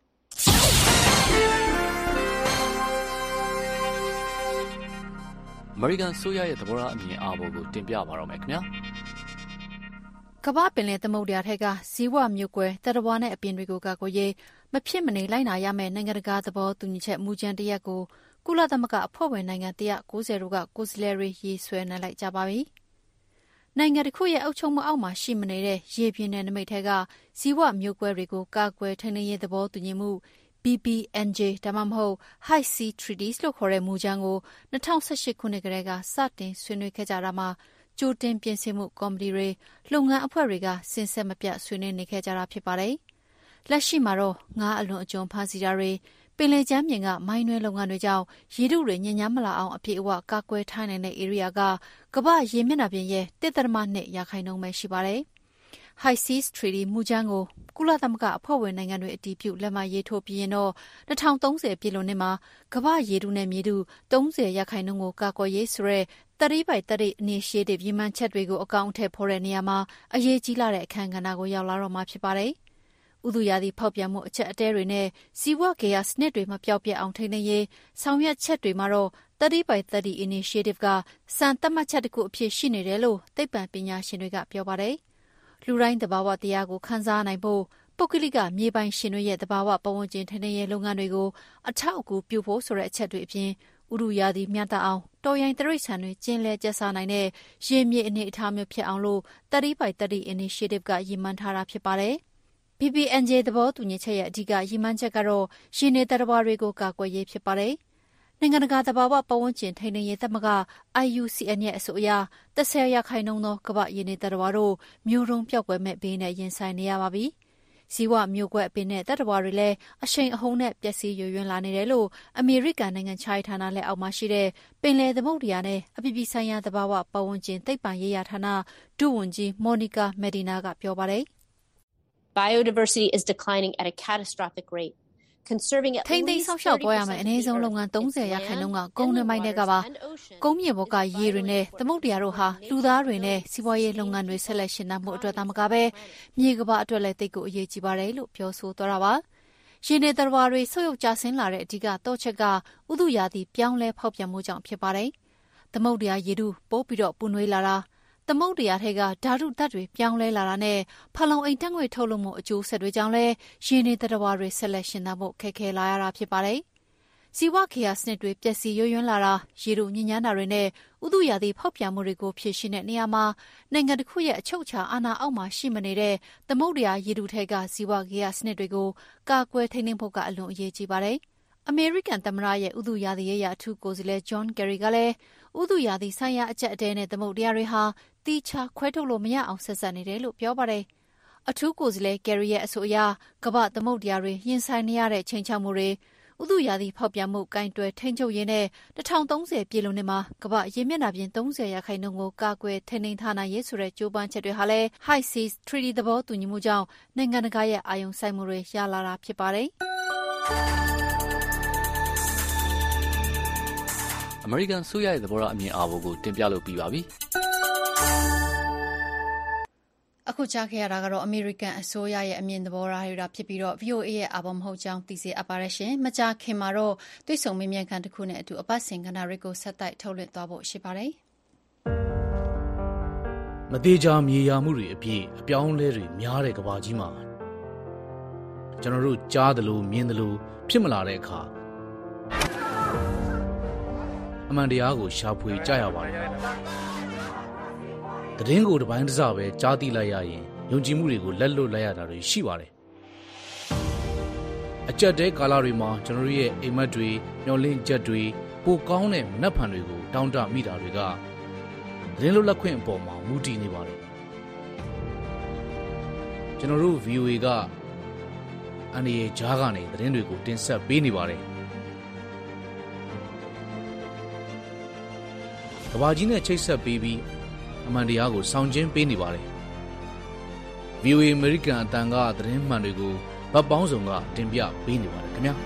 အမေရိကန်ဆိုရရဲ့သဘောထားအမြင်အာဘော်ကိုတင်ပြပါတော့မယ်ခင်ဗျာကမ္ဘာပင်လယ်သမုဒ္ဒရာထက်ကဇီဝမျိုးကွဲတရဝါနဲ့အပြင်တွေကိုကာကွယ်ရေးမဖြစ်မနေလိုက်နာရမယ့်နိုင်ငံတကာသဘောတူညီချက်မူကြမ်းတရက်ကိုကုလသမဂ္ဂအဖွဲ့ဝင်နိုင်ငံ၁၉၀တို့ကကိုယ်စားလှယ်တွေရေးဆွဲနိုင်လိုက်ကြပါပြီ။နိုင်ငံတစ်ခုရဲ့အုပ်ချုပ်မှုအောက်မှာရှိမနေတဲ့ရေပြင်နယ်နိမိတ်ထက်ကဇီဝမျိုးကွဲတွေကိုကာကွယ်ထိန်းသိမ်းရေးသဘောတူညီမှု B B N J ဒါမှမဟုတ် High Sea Treaties လို့ခေါ်တဲ့မူကြမ်းကို၂၀၁၈ခုနှစ်ကတည်းကစတင်ဆွေးနွေးခဲ့ကြတာမှာကြိုတင်ပြင်ဆင်မှုကော်မတီတွေလုပ်ငန်းအဖွဲ့တွေကစဉ်ဆက်မပြတ်ဆွေးနွေးနေခဲ့ကြတာဖြစ်ပါတယ်။လက်ရှိမှာတော့ငါးအလွန်အကျွံဖမ်းဆီးတာတွေပင်လယ်ကျမ်းပြင်ကမိုင်းနွဲလုပ်ငန်းတွေကြောင့်ရေထုတွေညဉ့်ညမ်းမလာအောင်အပြည့်အဝကာကွယ်ထားနိုင်တဲ့ဧရိယာကကမ္ဘာရေမျက်နှာပြင်ရဲ့တစ်သက်မနှစ်ရာခိုင်နှုန်းပဲရှိပါတယ်။ High Seas Treaty မူကြမ်းကိုကုလသမဂ္ဂအဖွဲ့ဝင်နိုင်ငံတွေအတည်ပြုလက်မှတ်ရေးထိုးပြီးရင်တော့၂၀၃၀ပြည့်လွန်နှစ်မှာကမ္ဘာရေထုနဲ့မြေထု၃၀ရာခိုင်နှုန်းကိုကာကွယ်ရေးဆိုတဲ့thirty by thirty Initiative ရည်မှန်းချက်တွေကိုအကောင်အထည်ဖော်တဲ့နေရာမှာအရေးကြီးလာတဲ့အခန်းကဏ္ဍကိုရောက်လာတော့မှာဖြစ်ပါတယ်။ဥတုရာသီဖောက်ပြန်မှုအချက်အတဲတွေနဲ့စီးပွားဂေယစနစ်တွေမပျောက်ပြတ်အောင်ထိန်းသိမ်းရေးဆောင်ရွက်ချက်တွေမှာတော့thirty by thirty Initiative ကစံသတ်မှတ်ချက်တစ်ခုအဖြစ်ရှိနေတယ်လို့သိပ္ပံပညာရှင်တွေကပြောပါတယ်။လူတိုင်းသဘာဝတရားကိုခန်းစားနိုင်ဖို့ပုဂ္ဂလိကမြေပိုင်ရှင်တွေရဲ့သဘာဝပတ်ဝန်းကျင်ထိန်းသိမ်းရေးလုပ်ငန်းတွေကိုအထောက်အကူပြုဖို့ဆိုတဲ့အချက်တွေအပြင်ဥတုရာသီမျှတအောင်တော်ရိုင်းတိရစ္ဆာန်တွေကျင်းလဲကျက်စားနိုင်တဲ့ရေမြေအနေအထားမျိုးဖြစ်အောင်လို့thirty by thirty Initiative ကရည်မှန်းထားတာဖြစ်ပါတယ်။ B B N J သဘောတူညီချက်ရဲ့အဓိကရည်မှန်းချက်ကတော့ရေနေသတ္တဝါတွေကိုကာကွယ်ရေးဖြစ်ပါတယ်။နိုင်ငံတကာသဘာဝပတ်ဝန်းကျင်ထိန်းသိမ်းရေးသမဂ္ဂ I U C N ရဲ့အဆိုအရသဆယ်ရာခိုင်နှုန်းသောကမ္ဘာရေနေသတ္တဝါတို့မျိုးတုံးပျောက်ကွယ်မဲ့ဘေးနဲ့ရင်ဆိုင်နေရပါပြီ။ဇီဝမျိုးကွဲအပင်နဲ့သတ္တဝါတွေလည်းအရှိန်အဟုန်နဲ့ပျက်စီးယိုယွင်းလာနေတယ်လို့အမေရိကန်နိုင်ငံခြားရေးဌာနလက်အောက်မှာရှိတဲ့ပင်လယ်သမုဒ္ဒရာနဲ့အပြည်ပြည်ဆိုင်ရာသဘာဝပတ်ဝန်းကျင်သိပ္ပံရေးရာဌာနဒုဝန်ကြီးမော်နီကာမက်ဒီနာကပြောပါတယ်။ Biodiversity is declining at a catastrophic rate. Conserving at ထိန်းသိမ်းဆောက်ရှောက်ပေါ်ရမယ်အနည်းဆုံးလုပ်ငန်း၃၀ရာခိုင်နှုန်းကကုန်းတွင်းပိုင်းတွေကပါကုန်းမြေပေါ်ကရေတွေနဲ့သမုဒ္ဒရာတို့ဟာလူသားတွေနဲ့စီးပွားရေးလုပ်ငန်းတွေဆက်လက်ရှင်သန်မှုအတွက်သာမကပဲမြေကမ္ဘာအတွက်လည်းသိကိုအရေးကြီးပါတယ်လို့ပြောဆိုသွားတာပါ။ရေနေသတ္တဝါတွေဆုတ်ယုတ်ကျဆင်းလာတဲ့အဓိကတော့ချက်ကဥတုရာသီပြောင်းလဲဖောက်ပြန်မှုကြောင့်ဖြစ်ပါတယ်။သမုဒ္ဒရာရေထုပိုးပြီးတော့ပူနွေးလာတာသမုဒ္ဒရာထဲကဓာတုဓာတ်တွေပြောင်းလဲလာတာနဲ့ဖလုံအိမ်ဓာတ်ငွေထုတ်လွှတ်မှုအကျိုးဆက်တွေကြောင့်လည်းရေနေသတ္တဝါတွေဆက်လက်ရှင်သန်ဖို့ခက်ခဲလာရတာဖြစ်ပါတယ်။ဇီဝခေယစနစ်တွေပျက်စီးယိုယွင်းလာတာရေထုညဉ့်ညမ်းတာတွေနဲ့ဥတုရာသီဖောက်ပြန်မှုတွေကိုဖြေရှင်းတဲ့နေရာမှာနိုင်ငံတစ်ခုရဲ့အချုပ်အခြာအာဏာအောက်မှာရှိမနေတဲ့သမုဒ္ဒရာရေထုထဲကဇီဝခေယစနစ်တွေကိုကာကွယ်ထိန်းသိမ်းဖို့ကအလွန်အရေးကြီးပါတယ်။အမေရိကန်သမ္မတရဲ့ဥတုရာသီရေးရာအထူးကိုယ်စားလှယ်ဂျွန်ကယ်ရီကလည်းဥတုရာသီဆိုင်ရာအကျပ်အတည်းနဲ့သမုဒ္ဒရာတွေဟာတီချာခွဲထုတ်လို့မရအောင်ဆက်ဆက်နေတယ်လို့ပြောပါတယ်။အထူးကိုယ်စားလှယ်ကယ်ရီရဲ့အဆိုအရကမ္ဘာသမုဒ္ဒရာတွေရင်ဆိုင်နေရတဲ့ချိန်ချောက်မှုတွေဥတုရာသီဖောက်ပြန်မှုကင်တွယ်ထိန်းချုပ်ရေးနဲ့၂၀၃၀ပြည့်လွန်နှစ်မှာကမ္ဘာရေမျက်နှာပြင်၃၀ရာခိုင်နှုန်းကိုကာကွယ်ထိန်းသိမ်းထားနိုင်ရေးဆိုတဲ့ကြိုးပမ်းချက်တွေဟာလည်း High Seas Treaty သဘောတူညီမှုကြောင့်နိုင်ငံတကာရဲ့အာရုံစိုက်မှုတွေရလာတာဖြစ်ပါတယ်။အမေရိကန်ဆိုရရဲ့သဘောထားအမြင်အာဘော်ကိုတင်ပြလို့ပြီးပါပြီ။အခုကြားခဲ့ရတာကတော့အမေရိကန်အစိုးရရဲ့အမြင်သဘောထားတွေဖြစ်ပြီးတော့ V O A ရဲ့အာဘော်မဟုတ်ကြောင်းသိစေအပ်ပါရရှင်။မကြာခင်မှာတော့တွေ့ဆုံမေးမြန်းခန်းတစ်ခုနဲ့အတူအပတ်စဉ်ကဏ္ဍတွေကိုဆက်တိုက်ထုတ်လွှင့်သွားဖို့ရှိပါတယ်။မသေးချာမြေယာမှုတွေအပြည့်အပြောင်းလဲတွေများတဲ့ကမ္ဘာကြီးမှာကျွန်တော်တို့ကြားသလိုမြင်သလိုဖြစ်မလာတဲ့အခါအမှန်တရားကိုရှာဖွေကြရပါတယ်။သတင်းကိုတစ်ပိုင်းတစ်စပဲကြားသိလိုက်ရရင်ယုံကြည်မှုတွေကိုလက်လွတ်လိုက်ရတာတွေရှိပါတယ်။အကြက်တဲကာလတွေမှာကျွန်တော်တို့ရဲ့အိမ်မက်တွေမျောလင့်ချက်တွေပိုကောင်းတဲ့မနှက်ဖန်တွေကိုတောင်းတမိတာတွေကသတင်းလွတ်လပ်ခွင့်အပေါ်မှာမူတည်နေပါတယ်။ကျွန်တော်တို့ V O A ကအန္တရာယ်ကြားကနေသတင်းတွေကိုတင်ဆက်ပေးနေပါတယ်ကဘာကြီးနဲ့ချိတ်ဆက်ပေးပြီးအမှန်တရားကိုဆောင်ကျဉ်ပေးနေပါတယ် ဗီအိုအေ American အတန်ကသတင်းမှန်တွေကိုဗတ်ပေါင်းစုံကတင်ပြပေးနေပါတယ်ခင်ဗျာ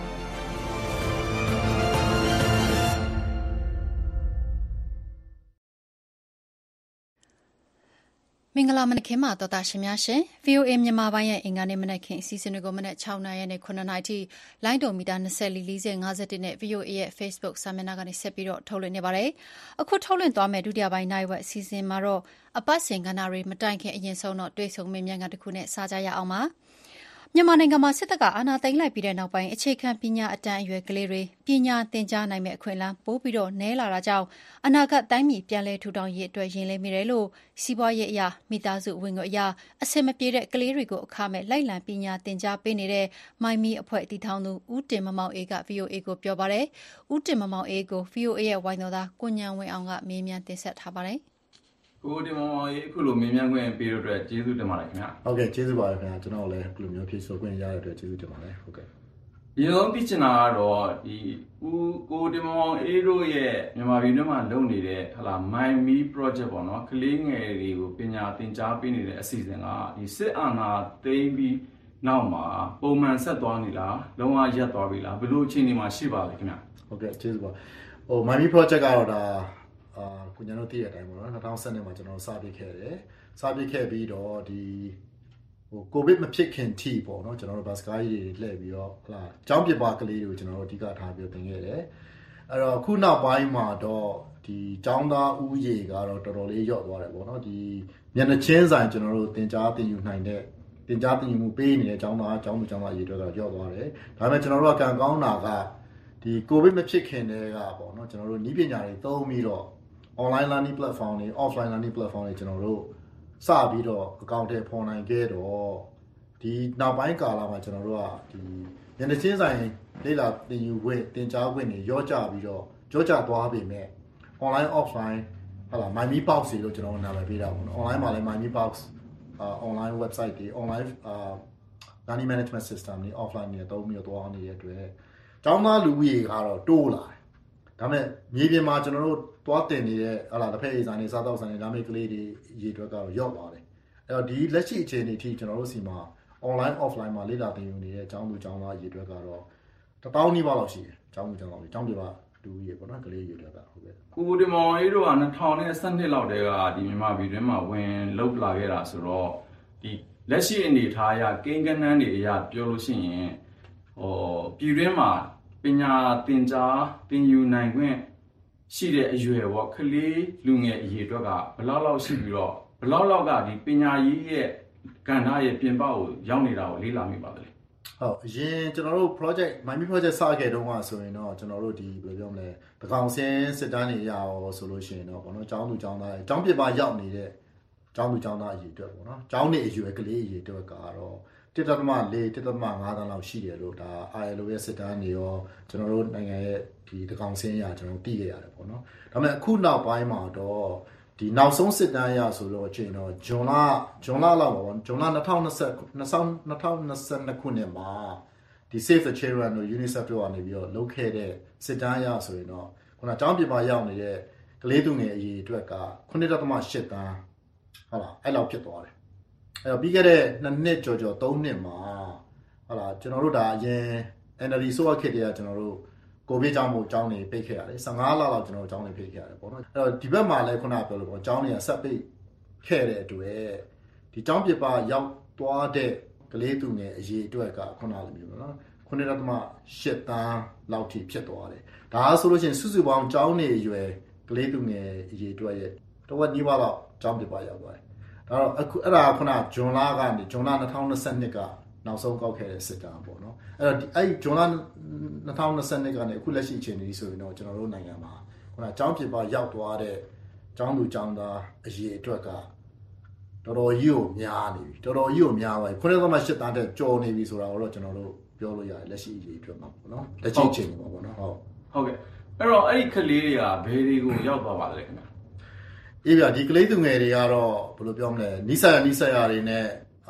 မင်္ဂလာမနက်ခင်းမှာတော်တာရှင်များရှင် ဗီအိုအေ မြန်မာပိုင်းရဲ့အင်္ဂါနေ့မနက်ခင်းအစီအစဉ်တွေကိုမနက်၆နာရီနဲ့ခုနှစ်နာရီထိလိုင်းတုံမီတာ၂၄ ၄၀ ၅၁နဲ့ ဗီအိုအေ ရဲ့ Facebook စာမျက်နှာကနေဆက်ပြီးတော့ထုတ်လွှင့်နေပါတယ်။အခုထုတ်လွှင့်သွားမယ့်ဒုတိယပိုင်းနိုင်ဝက်အစီအစဉ်မှာတော့အပတ်စဉ်ကဏ္ဍတွေမတိုင်ခင်အရင်ဆုံးတော့တွေ့ဆုံမေးမြန်းခန်းတစ်ခုနဲ့စကြရအောင်ပါ။မြန်မာနိုင်ငံမှာစစ်တပ်ကအာဏာသိမ်းလိုက်ပြီးတဲ့နောက်ပိုင်းအခြေခံပညာအတန်းအရွယ်ကလေးတွေပညာသင်ကြားနိုင်မယ့်အခွင့်အလမ်းပိုပြီးတော့နည်းလာတာကြောင့်အနာဂတ်တိုင်းပြည်ပြန်လည်ထူထောင်ရေးအတွက်ရင်းနှီးမိတယ်လို့စီးပွားရေးအရာမိသားစုဝင်ငွေအရာအဆင်မပြေတဲ့ကလေးတွေကိုအခမဲ့လိုက်လံပညာသင်ကြားပေးနေတဲ့မိုင်းမီအဖွဲ့တည်ထောင်သူဦးတင်မမောင်အေးက ဗီအိုအေ ကိုပြောပါတယ်။ဦးတင်မမောင်အေးကို ဗီအိုအေ ရဲ့ဝိုင်းတော်သားကိုညံဝင်းအောင်ကမေးမြန်းတင်ဆက်ထားပါတယ်။ကိုတင်မောင်မောင်ရေးအခုလိုမြင်မြန်ခွင့်ပေးရတဲ့ကျေးဇူးတင်ပါတယ်ခင်ဗျာဟုတ်ကဲ့ကျေးဇူးပါတယ်ခင်ဗျာကျွန်တော်လည်းအခုလိုမျိုးဖြည့်ဆို့ခွင့်ရတဲ့အတွက်ကျေးဇူးတင်ပါတယ်ဟုတ်ကဲ့ဒီလိုသိချင်တာကတော့ဒီဦးကိုတင်မောင်မောင်အေးတို့ရဲ့မြန်မာပြည်ထဲမှာလုပ်နေတဲ့ဟလာ My Me Project ပေါ့နော်ကလေးငယ်တွေကိုပညာသင်ကြားပေးနေတဲ့အစီအစဉ်ကဒီစစ်အာဏာသိမ်းပြီးနောက်မှာပုံမှန်ဆက်သွားနေလားလုံးဝရပ်သွားပြီလားဘယ်လိုအခြေအနေမှာရှိပါလဲခင်ဗျာဟုတ်ကဲ့ကျေးဇူးပါဟို My Me Project ကတော့ဒါအာကိုကျွန်တော်သိတဲ့အတိုင်းပေါ့နော်၂၀၁၂မှာကျွန်တော်စပစ်ခဲ့တယ်စပစ်ခဲ့ပြီးတော့ဒီဟိုကိုဗစ်မဖြစ်ခင်ထိပေါ့နော်ကျွန်တော်တို့ဘတ်စကားကြီးတွေလှည့်ပြီးတော့ဟလာကျောင်းပြပကလေးတွေကိုကျွန်တော်တို့အဓိကထားပြီးသင်ခဲ့တယ်အဲ့တော့ခုနောက်ပိုင်းမှာတော့ဒီကျောင်းသားဦးရေကတော့တော်တော်လေးလျော့သွားတယ်ပေါ့နော်ဒီမျက်နှာချင်းဆိုင်ကျွန်တော်တို့သင်ကြားသင်ယူနိုင်တဲ့သင်ကြားသင်ယူမှုပေးနေတဲ့ကျောင်းသားကျောင်းသူကျောင်းသားအရေးတွေကတော့လျော့သွားတယ်ဒါပေမဲ့ကျွန်တော်တို့ကကံကောင်းတာကဒီကိုဗစ်မဖြစ်ခင်တည်းကပေါ့နော်ကျွန်တော်တို့နည်းပညာတွေသုံးပြီးတော့online learning platform တွေ offline learning platform တွေကျွန်တော်တို့စပြီးတော့အကောင့်ထဲပေါ်နိုင်ခဲ့တော့ဒီနောက်ပိုင်းကာလမှာကျွန်တော်တို့ကဒီညနေချင်းဆိုင်လေ့လာသင်ယူခွင့်သင်ကြားခွင့်တွေရောကြပြီးတော့ကြောကြသွားပြီမဲ့ online offline ဟာလာ My Me Box တွေလို့ကျွန်တော်နာမည်ပေးတာပေါ့နော် online မှာလည်း My Me Box online website တွေ online learning management system တွေ offline တွေတုံးပြီးတော့သွားနေတဲ့အတွက်ကျောင်းသားလူဦးရေကတော့တိုးလာတယ်ဒါမဲ့မြေပြင်မှာကျွန်တော်တို့သွားတင်နေတဲ့ဟာလာတစ်ဖက်အေးဆိုင်တွေစားတော့ဆိုင်တွေဒါမဲ့ကလေးတွေရေတွက်ကတော့ရော့သွားတယ်အဲ့တော့ဒီလက်ရှိအခြေအနေထိကျွန်တော်တို့စီမှာ online offline မှာလေ့လာသင်ယူနေတဲ့ကျောင်းသူကျောင်းသားရေတွက်ကတော့တစ်ပေါင်းနီးပါးလောက်ရှိတယ်ကျောင်းသူကျောင်းသားတွေကျောင်းပြပါလူကြီးရေပေါ့နော်ကလေးရေတွက်ကဟုတ်ကဲ့ကိုဒီမောင်အေးတို့က၂၀၁၂လောက်တည်းကဒီမြန်မာပြည်တွင်းမှာဝင်လောက်လာခဲ့တာဆိုတော့ဒီလက်ရှိအနေထားအရကိန်းကနန်းတွေအရပြောလို့ရှိရင်ဟောပြည်တွင်းမှာပညာသင်ကြားသင်ယူနိုင်ခွင့်ရှိတဲ့အရွယ်ပေါ့ကလေးလူငယ်အရေးအတွက်ကဘယ်လောက်လောက်ရှိပြီးတော့ဘယ်လောက်လောက်ကဒီပညာရေးရဲ့ကဏ္ဍရဲ့ပြင်ပကိုရောက်နေတာကိုလေ့လာမိပါသလဲဟုတ်အရင်ကျွန်တော်တို့ project My Me Project စခဲ့တုန်းကဆိုရင်တော့ကျွန်တော်တို့ဒီဘယ်လိုပြောမလဲတကောင်စင်းစစ်တမ်းတွေရအောင်ဆိုလို့ရှိရင်တော့ဘောနော်ကျောင်းသူကျောင်းသားကျောင်းပြပါရောက်နေတဲ့ကျောင်းသူကျောင်းသားအရေးအတွက်ပေါ့နော်ကျောင်းနေအရွယ်ကလေးအရေးအတွက်ကတော့တစ်သက်မှလေးတစ်သက်မှငါးတန်းလောက်ရှိတယ်လို့ဒါ I L O ရဲ့စစ်တမ်းတွေရောကျွန်တော်တို့နိုင်ငံရဲ့ဒီတကောင်စင်းရကျွန်တော်သိခဲ့ရတယ်ပေါ့နော်ဒါပေမဲ့အခုနောက်ပိုင်းမှာတော့ဒီနောက်ဆုံးစစ်တမ်းရဆိုတော့အချိန်တော့ဂျွန်လဂျွန်လလောက်ပေါ့ဂျွန်လ၂၀၂၀ ၂၀၂၂ခုနှစ်မှာဒီ Save the Children တို့ UNICEF တို့ကနေပြီးတော့လုပ်ခဲ့တဲ့စစ်တမ်းရဆိုရင်တော့ခုနကျောင်းပြပါရောက်နေတဲ့ကလေးသူငယ်အရေးအတွက်ကခုနှစ်ဒသမ၈တန်းဟုတ်လားအဲ့လောက်ဖြစ်သွားတယ်အဲ့တော့ပြီးခဲ့တဲ့နှစ်နှစ်ကျော်ကျော်သုံးနှစ်မှာဟုတ်လားကျွန်တော်တို့ဒါအရင် N L D ဆိုရခေတ်တည်းကကျွန်တော်တို့ကိုဗစ်ကြောင့်မို့ကျောင်းတွေပိတ်ခဲ့ရတယ်၁၅လလောက်ကျွန်တော်ကျောင်းတွေပိတ်ခဲ့ရတယ်ပေါ့နော်အဲ့တော့ဒီဘက်မှာလည်းခုနပြောလို့ပေါ့ကျောင်းတွေကဆက်ပိတ်ခဲ့တဲ့အတွက်ဒီကျောင်းပြပရောက်သွားတဲ့ကလေးသူငယ်အရေးအတွက်ကခုနလိုမျိုးပေါ့နော်ခုနှစ်ဒသမ၈တန်းလောက်ထိဖြစ်သွားတယ်ဒါဆိုလို့ရှိရင်စုစုပေါင်းကျောင်းနေအရွယ်ကလေးသူငယ်အရေးအတွက်ရဲ့တော့ဝက်နီးပါးလောက်ကျောင်းပြပရောက်သွားတယ်ဒါတော့အခုအဲ့ဒါခုနဂျွန်လကနေဂျွန်လ၂၀၂၂ကနောက်ဆုံးကောက်ခဲ့တဲ့စစ်တမ်းပေါ့နော်အဲ့တော့အဲ့ဂျွန်လ၂၀၂၂ကနေအခုလက်ရှိအချိန်ကြီးဆိုရင်တော့ကျွန်တော်တို့နိုင်ငံမှာခုနကျောင်းပြပရောက်သွားတဲ့ကျောင်းသူကျောင်းသားအရေးအတွက်ကတော်တော်ကြီးကိုများနေပြီတော်တော်ကြီးကိုများသွားပြီခုနှစ်သမ၈တန်းတဲ့ကြော်နေပြီဆိုတာတော့ကျွန်တော်တို့ပြောလို့ရတယ်လက်ရှိအရေးအတွက်မှာပေါ့နော်လက်ရှိအချိန်မှာပေါ့နော်ဟုတ်ဟုတ်ကဲ့အဲ့တော့အဲ့ဒီကလေးတွေကဘယ်တွေကိုရောက်သွားပါလဲခင်ဗျာအေးဗျာဒီကလေးသူငယ်တွေကတော့ဘယ်လိုပြောမလဲနိစ္စရနိစ္စရတွေနဲ့အာ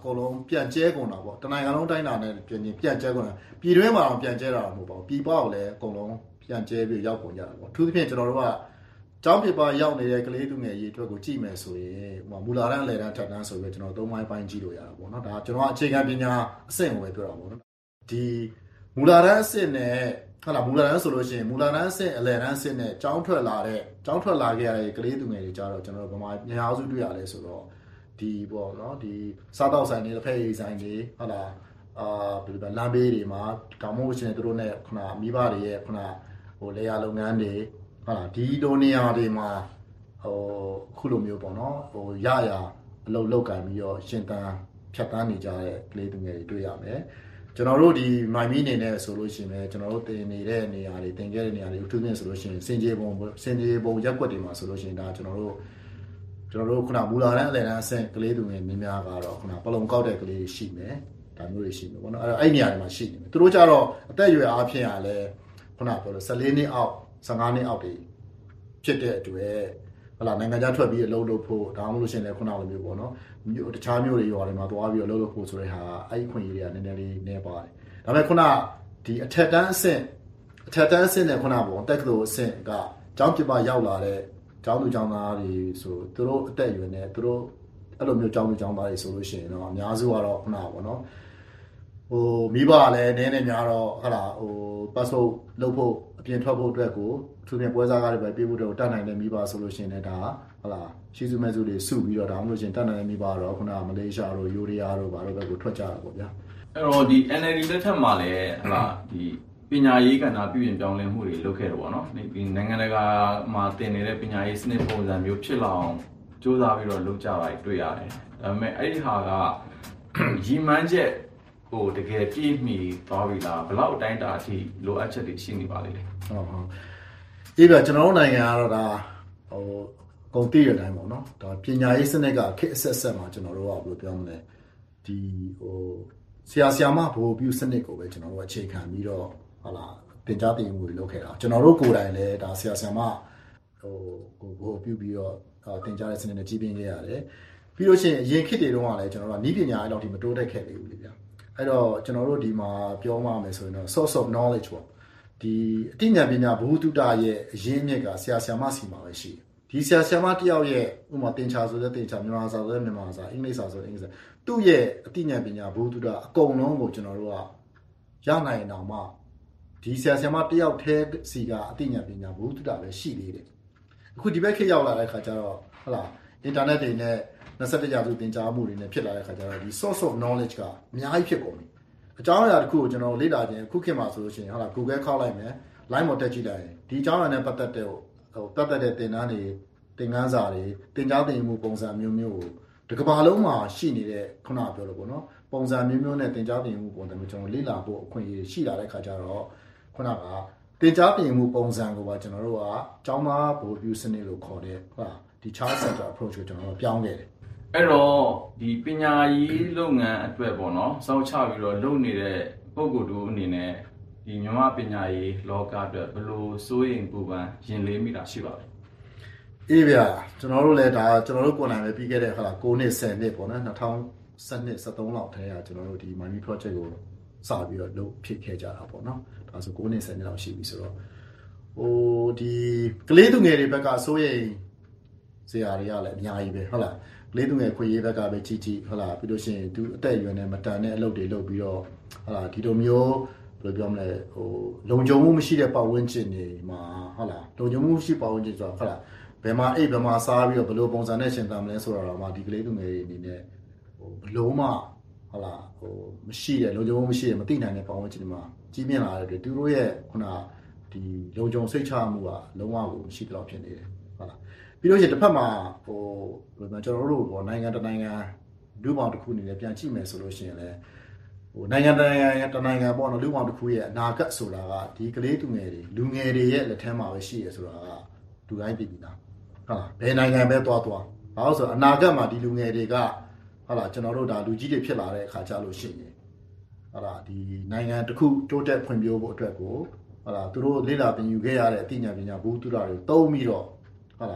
ကုန်လုံးပြန်ကျဲကုန်တာပေါ့တနိုင်ငံလုံးတိုင်းတာနဲ့ပြန်ပြန်ကျဲကုန်တာပြည်တွင်းမှာတော့ပြန်ကျဲတာမဟုတ်ပါဘူးပြည်ပကိုလည်းအကုန်လုံးပြန်ကျဲပြီးရောက်ကုန်ကြတာပေါ့အထူးသဖြင့်ကျွန်တော်တို့ကကျောင်းပြပါရောက်နေတဲ့ကလေးသူငယ်ရေးအတွက်ကိုကြည့်မယ်ဆိုရင်ဟိုမူလာတန်းအလယ်တန်းထပ်တန်းဆိုပြီးကျွန်တော်သုံးပိုင်းပိုင်းကြည့်လို့ရတာပေါ့နော်ဒါကျွန်တော်အခြေခံပညာအဆင့်ကိုပဲပြောတာပေါ့နော်ဒီမူလာတန်းအဆင့်နဲ့ဟုတ်လားမူလာတန်းဆိုလို့ရှိရင်မူလာတန်းအဆင့်အလယ်တန်းအဆင့်နဲ့ကျောင်းထွက်လာတဲ့ကျောင်းထွက်လာခဲ့ရတဲ့ကလေးသူငယ်တွေကြတော့ကျွန်တော်တို့ဗမာအများစုတွေ့ရတယ်ဆိုတော့ဒီပေါ့နော်ဒီစားတောက်ဆိုင်တွေတစ်ဖက်ရေးဆိုင်တွေဟုတ်လားအာဘယ်လိုလဲလမ်းဘေးတွေမှာဒါမှမဟုတ်ရှင်တို့နဲ့ခုနမိဘတွေရဲ့ခုနဟိုလေယာလုပ်ငန်းတွေဟုတ်လားဒီလိုနေရာတွေမှာဟိုခုလိုမျိုးပေါ့နော်ဟိုရရအလုပ်လုပ်ကင်ပြီးတော့ရှင်တန်းဖြတ်တန်းနေကြတဲ့ကလေးသူငယ်တွေတွေ့ရမယ်ကျွန်တော်တို့ဒီမိုင်မီနေနဲ့ဆိုလို့ရှိရင်ကျွန်တော်တို့တင်နေတဲ့နေရာတွေတင်ခဲ့တဲ့နေရာတွေအထူးသဖြင့်ဆိုလို့ရှိရင်စင်ကြေပုံစင်ကြေပုံရက်ွက်တွေမှာဆိုလို့ရှိရင်ဒါကျွန်တော်တို့ကျွန်တော်တို့ခုနမူလာတန်းအလယ်တန်းအဆင့်ကလေးသူငယ်များများကတော့ခုနပလုံကောက်တဲ့ကလေးတွေရှိမယ်ဒါမျိုးတွေရှိမယ်ပေါ့နော်အဲ့တော့အဲ့နေရာတွေမှာရှိနေမယ်သူတို့ကြတော့အသက်အရွယ်အားဖြင့်ကလည်းခုနပြောလို့14နှစ်အောက်15နှစ်အောက်တွေဖြစ်တဲ့အတွက်ဟလာနိုင်ငံခြားထွက်ပြီးအလုပ်လုပ်ဖို့ဒါမှမဟုတ်ရှင်လည်းခုနလိုမျိုးပေါ့နော်မြို့တခြားမြို့တွေရွာတွေမှာသွားပြီးအလုပ်လုပ်ဖို့ဆိုတဲ့ဟာအဲ့ဒီခွင့်ရတွေကနည်းနည်းလေးနည်းပါတယ်ဒါပေမဲ့ခုနဒီအထက်တန်းအဆင့်အထက်တန်းအဆင့်နဲ့ခုနပေါ့တက်ကတော်အဆင့်ကကျောင်းပြပရောက်လာတဲ့ကျောင်းသူကျောင်းသားတွေဆိုသူတို့အသက်အရွယ်နဲ့သူတို့အဲ့လိုမျိုးကျောင်းသူကျောင်းသားတွေဆိုလို့ရှိရင်တော့အများစုကတော့ခုနပေါ့နော်ဟိုမိဘလည်းနည်းနည်းများတော့ဟလာဟို passport လုပ်ဖို့အပြင်ထွက်ဖို့အတွက်ကိုသူပြင်ပွဲစားကားတွေပဲပြေးဖို့တော့တတ်နိုင်တဲ့မိဘဆိုလို့ရှိရင်လည်းဒါဟလာရှိစုမဲ့စုတွေစုပြီးတော့ဒါမှမဟုတ်ရှင်တတ်နိုင်တဲ့မိဘတော့ခုနမလေးရှားတို့ယူရီးယားတို့ဘာလို့ပဲကိုထွက်ကြတာပေါ့ဗျာအဲ့တော့ဒီ N L D လက်ထက်မှာလည်းဟလာဒီပညာရေးကဏ္ဍပြုပြင်ပြောင်းလဲမှုတွေလုပ်ခဲ့တယ်ပေါ့နော်ဒီနိုင်ငံတကာမှာသင်နေတဲ့ပညာရေးစနစ်ပုံစံမျိုးဖြစ်လာအောင်စူးစမ်းပြီးတော့လုပ်ကြတာတွေ့ရတယ်ဒါပေမဲ့အဲ့ဒီဟာကရည်မှန်းချက်ဟိုတကယ်ပြည့်မီသွားပြီလားဘယ်လောက်အတိုင်းတာအထိလိုအပ်ချက်တွေရှိနေပါလိမ့်မယ်ဟုတ်ဟုတ်ဒီကကျွန်တော်တို့နိုင်ငံကတော့ဒါဟိုကုန်တည်တဲ့အတိုင်းပေါ့နော်ဒါပညာရေးစနစ်ကခေတ်အဆက်ဆက်မှာကျွန်တော်တို့ကဘယ်လိုပြောမလဲဒီဟိုဆရာဆရာမဘိုလ်ပြုစနစ်ကိုပဲကျွန်တော်တို့အခြေခံပြီးတော့ဟာလာတင်ကြားတင်မှုတွေလုပ်ခဲ့တာကျွန်တော်တို့ကိုယ်တိုင်လည်းဒါဆရာဆရာမဟိုကိုဘိုလ်ပြုပြီးတော့တင်ကြားတဲ့စနစ်နဲ့ကြီးပြင်းခဲ့ရတယ်ပြီးလို့ရှိရင်အရင်ခေတ်တွေတုန်းကလည်းကျွန်တော်တို့ကဤပညာအဲ့လောက်ထိမတိုးတက်ခဲ့သေးဘူးလေဗျာအဲ့တော့ကျွန်တော်တို့ဒီမှာပြောမှမယ်ဆိုရင်တော့ source of knowledge ပေါ့ဒီအသိဉာဏ်ပညာဘုဟုတုတရဲ့အရင်းမြစ်ကဆရာဆရာမစီမှာပဲရှိတယ်ဒီဆရာဆရာမတယောက်ရဲ့ဥပမာသင်္ချာဆိုတဲ့သင်္ချာမြန်မာစာဆိုတဲ့မြန်မာစာအင်္ဂလိပ်စာဆိုတဲ့အင်္ဂလိပ်စာသူ့ရဲ့အသိဉာဏ်ပညာဘုဟုတုတအကုန်လုံးကိုကျွန်တော်တို့ကရနိုင်အောင်မှဒီဆရာဆရာမတယောက်တည်းစီကအသိဉာဏ်ပညာဘုဟုတုတပဲရှိသေးတယ်အခုဒီဘက်ခေတ်ရောက်လာတဲ့ခါကျတော့ဟုတ်လားအင်တာနက်တွေနဲ့နှစ်ဆက်တရာစုသင်ကြားမှုတွေနဲ့ဖြစ်လာတဲ့ခါကျတော့ဒီ source of knowledge ကအများကြီးဖြစ်ကုန်ပြီအကြောင်းအရာတစ်ခုကိုကျွန်တော်လေ့လာခြင်းခုခေတ်မှာဆိုလို့ရှိရင်ဟုတ်လား Google ခောက်လိုက်မယ် line ပေါ်တက်ကြည့်လိုက်ရင်ဒီအကြောင်းအရာနဲ့ပတ်သက်တဲ့ဟိုပတ်သက်တဲ့သင်တန်းတွေသင်ခန်းစာတွေသင်ကြားသင်မှုပုံစံမျိုးမျိုးကိုဒီကမ္ဘာလုံးမှာရှိနေတဲ့ခုနပြောလို့ပေါ့နော်ပုံစံမျိုးမျိုးနဲ့သင်ကြားသင်မှုပုံစံမျိုးကျွန်တော်လေ့လာဖို့အခွင့်အရေးရှိလာတဲ့ခါကျတော့ခုနကသင်ကြားသင်မှုပုံစံကိုပါကျွန်တော်တို့ကကျောင်းသားဗိုလ်ပြုစနစ်လို့ခေါ်တဲ့ဟုတ်လားဒီ child center approach ကိုကျွန်တော်တို့ပြောင်းခဲ့တယ်အဲ့တော့ဒီပညာရေးလုပ်ငန်းအတွက်ပေါ့နော်စောင့်ချပြီးတော့လုပ်နေတဲ့ပုံကိုယ်တို့အနေနဲ့ဒီမြန်မာပညာရေးလောကအတွက်ဘယ်လိုစိုးရိမ်ပူပန်ရင်လေးမိတာရှိပါလဲအေးဗျာကျွန်တော်တို့လည်းဒါကျွန်တော်တို့ကိုယ်တိုင်ပဲပြီးခဲ့တဲ့ဟာ9နှစ်10နှစ်ပေါ့နော်၂၀၁၂ ၁၃လောက်ထဲကကျွန်တော်တို့ဒီ Miami project ကိုစပြီးတော့လုပ်ဖြစ်ခဲ့ကြတာပေါ့နော်ဒါဆို9နှစ်10နှစ်လောက်ရှိပြီဆိုတော့ဟိုဒီကလေးသူငယ်တွေဘက်ကစိုးရိမ်စရာတွေကလည်းအများကြီးပဲဟုတ်လားကလေးသူငယ်ခွေရေးဘက်ကပဲကြီးကြီးဟုတ်လားပြီးလို့ရှိရင်သူအသက်အရွယ်နဲ့မတန်တဲ့အလုပ်တွေလုပ်ပြီးတော့ဟုတ်လားဒီလိုမျိုးဘယ်လိုပြောမလဲဟိုလုံခြုံမှုမရှိတဲ့ပတ်ဝန်းကျင်တွေမှာဟုတ်လားလုံခြုံမှုရှိပတ်ဝန်းကျင်ဆိုတော့ဟုတ်လားဘယ်မှာအိတ်ဘယ်မှာစားပြီးတော့ဘယ်လိုပုံစံနဲ့ရှင်သန်မလဲဆိုတာတော့မှဒီကလေးသူငယ်တွေအနေနဲ့ဟိုဘလုံးမဟုတ်လားဟိုမရှိတဲ့လုံခြုံမှုမရှိတဲ့မသိနိုင်တဲ့ပတ်ဝန်းကျင်တွေမှာကြီးပြင်းလာတဲ့အတွက်သူတို့ရဲ့ခုနဒီလုံခြုံစိတ်ချမှုကလုံးဝကိုမရှိတော့ဖြစ်နေတယ်ဟုတ်လားပြီးလို့ရှိရင်တစ်ဖက်မှာဟိုဘယ်မှာကျွန်တော်တို့ပေါ့နိုင်ငံတကာနိုင်ငံလူပေါင်းတစ်ခုအနေနဲ့ပြန်ကြည့်မယ်ဆိုလို့ရှိရင်လည်းဟိုနိုင်ငံတကာတနိုင်ငံပေါ့နော်လူပေါင်းတစ်ခုရဲ့အနာဂတ်ဆိုတာကဒီကလေးသူငယ်တွေလူငယ်တွေရဲ့လက်ထဲမှာပဲရှိရဆိုတာကလူတိုင်းသိပြီလားဟုတ်လားဘယ်နိုင်ငံပဲသွားသွားဘာလို့ဆိုအနာဂတ်မှာဒီလူငယ်တွေကဟုတ်လားကျွန်တော်တို့ဒါလူကြီးတွေဖြစ်လာတဲ့အခါကျလို့ရှိရင်ဟုတ်လားဒီနိုင်ငံတစ်ခုတိုးတက်ဖွံ့ဖြိုးဖို့အတွက်ကိုဟုတ်လားသူတို့လေ့လာသင်ယူခဲ့ရတဲ့အသိဉာဏ်ပညာဘုသူတ္တတွေတုံးပြီးတော့ဟုတ်လား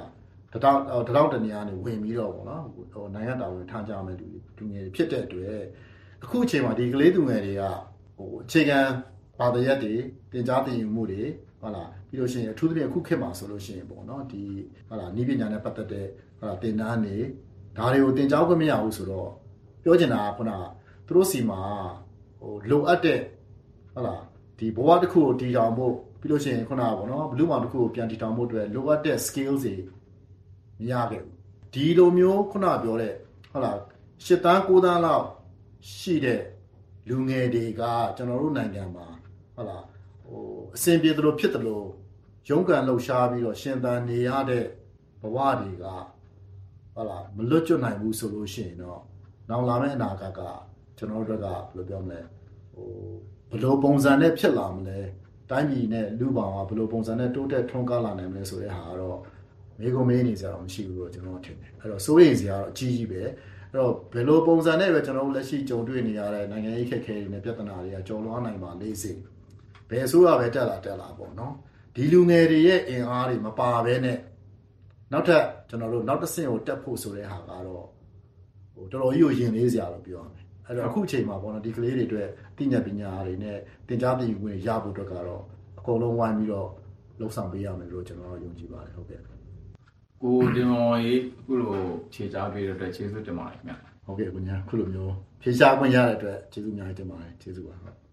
တတောက်တတောက်တနေရာနေဝင်ပြီးတော့ပေါ့နော်ဟိုနိုင်ငံတာဝန်ထမ်းကြမယ်လူလူငယ်တွေဖြစ်တဲ့အတွက်အခုအချိန်မှာဒီကလေးသူငယ်တွေကဟိုအခြေခံဘာသာရပ်တွေတင်ကြားသင်ယူမှုတွေဟုတ်လားပြီးလို့ရှိရင်အထူးသဖြင့်အခုခေတ်မှာဆိုလို့ရှိရင်ပေါ့နော်ဒီဟုတ်လားနည်းပညာနဲ့ပတ်သက်တဲ့ဟုတ်လားသင်တန်းတွေဒါတွေကိုသင်ကြားခွင့်မရဘူးဆိုတော့ပြောချင်တာကခုနကသူတို့စီမှာဟိုလိုအပ်တဲ့ဟုတ်လားဒီဘဝတစ်ခုကိုတည်ထောင်ဖို့ပြီးလို့ရှိရင်ခုနကပေါ့နော်ဘလူးမောင်တစ်ခုကိုပြန်တည်ထောင်ဖို့အတွက်လိုအပ်တဲ့ skills တွေမရခဲ့ဘူးဒီလိုမျိုးခုနကပြောတဲ့ဟုတ်လားရှစ်တန်းကိုးတန်းလောက်ရှိတဲ့လူငယ်တွေကကျွန်တော်တို့နိုင်ငံမှာဟုတ်လားဟိုအစဉ်ပြေသလိုဖြစ်သလိုရုန်းကန်လှုပ်ရှားပြီးတော့ရှင်သန်နေရတဲ့ဘဝတွေကဟုတ်လားမလွတ်ကျွတ်နိုင်ဘူးဆိုလို့ရှိရင်တော့နောက်လာမယ့်အနာဂတ်ကကျွန်တော်တို့ကဘယ်လိုပြောမလဲဟိုဘယ်လိုပုံစံနဲ့ဖြစ်လာမလဲတိုင်းပြည်နဲ့လူပောင်ကဘယ်လိုပုံစံနဲ့တိုးတက်ထွန်းကားလာနိုင်မလဲဆိုတဲ့ဟာကတော့မိကုံမေးနေကြတော့မရှိဘူးလို့ကျွန်တော်ထင်တယ်အဲ့တော့စိုးရိမ်စရာတော့အကြီးကြီးပဲအဲ့တော့ဘယ်လိုပုံစံနဲ့ပဲကျွန်တော်တို့လက်ရှိကြုံတွေ့နေရတဲ့နိုင်ငံရေးခက်ခဲတွေနဲ့ပြဿနာတွေကကြော်လွှားနိုင်ပါလေစေဘယ်ဆိုရပဲတက်လာတက်လာပေါ့နော်ဒီလူငယ်တွေရဲ့အင်အားတွေမပါဘဲနဲ့နောက်ထပ်ကျွန်တော်တို့နောက်တစ်ဆင့်ကိုတက်ဖို့ဆိုတဲ့ဟာကတော့ဟိုတော်တော်ကြီးကိုရင်လေးစရာလို့ပြောရမယ်အဲ့တော့အခုအချိန်မှာပေါ့နော်ဒီကလေးတွေအတွက်သိဉာဏ်ပညာတွေနဲ့သင်ကြားသင်ယူခွင့်ရဖို့အတွက်ကတော့အကုန်လုံးဝိုင်းပြီးတော့လှုပ်ဆောင်ပေးရမယ်လို့ကျွန်တော်ယုံကြည်ပါတယ်ဟုတ်ကဲ့ကိုတင်မော်ကြီးအခုလိုဖြေကြားပေးတဲ့အတွက်ကျေးဇူးတင်ပါတယ်ခင်ဗျဟုတ်ကဲ့ကိုညာအခုလိုမျိုးဖြေကြားခွင့်ရတဲ့အတွက်ကျေးဇူးအများကြီးတင်ပါတယ်ကျေးဇူးပါဟုတ်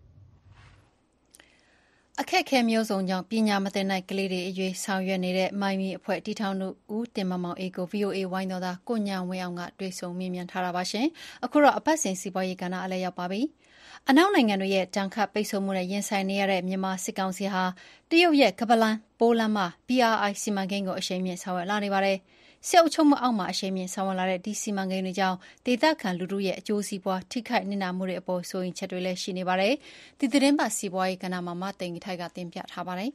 အခက်ခဲမျိုးစုံကြောင့်ပညာမသင်နိုင်ကလေးတွေအရွေးဆောင်ရွက်နေတဲ့မိုင်းမီအဖွဲ့တီထောင်တို့ဦးတင်မောင်မောင်အေကို ဗီအိုအေ ဝိုင်းတော်သားကိုညာဝင်းအောင်ကတွေ့ဆုံမြင်မြန်ထားတာပါရှင်အခုတော့အပတ်စဉ်စီးပွားရေးကဏ္ဍအလဲရောက်ပါပြီအနောက်နိုင်ငံတွေရဲ့တန်ခတ်ပိတ်ဆို့မှုနဲ့ရင်ဆိုင်နေရတဲ့မြန်မာစစ်ကောင်စီဟာတရုတ်ရဲ့ကပလန်ပိုးလမ်းမှာ ဘီ အာ အိုင် စီမံကိန်းကိုအရှိန်မြင့်ဆောင်ရွက်လာနေပါတယ်စစ်အုပ်ချုပ်မှုအောက်မှာအရှိန်မြင့်ဆောင်ရွက်လာတဲ့ဒီစီမံကိန်းတွေကြောင့်ဒေသခံလူထုရဲ့အကျိုးစီးပွားထိခိုက်နစ်နာမှုတွေအပေါ်ဆိုရင်ချက်တွေလည်းရှိနေပါတယ်ဒီသတင်းပတ်စီးပွားရေးကဏ္ဍမှာမသိင်္ဂီထိုက်ကတင်ပြထားပါတယ်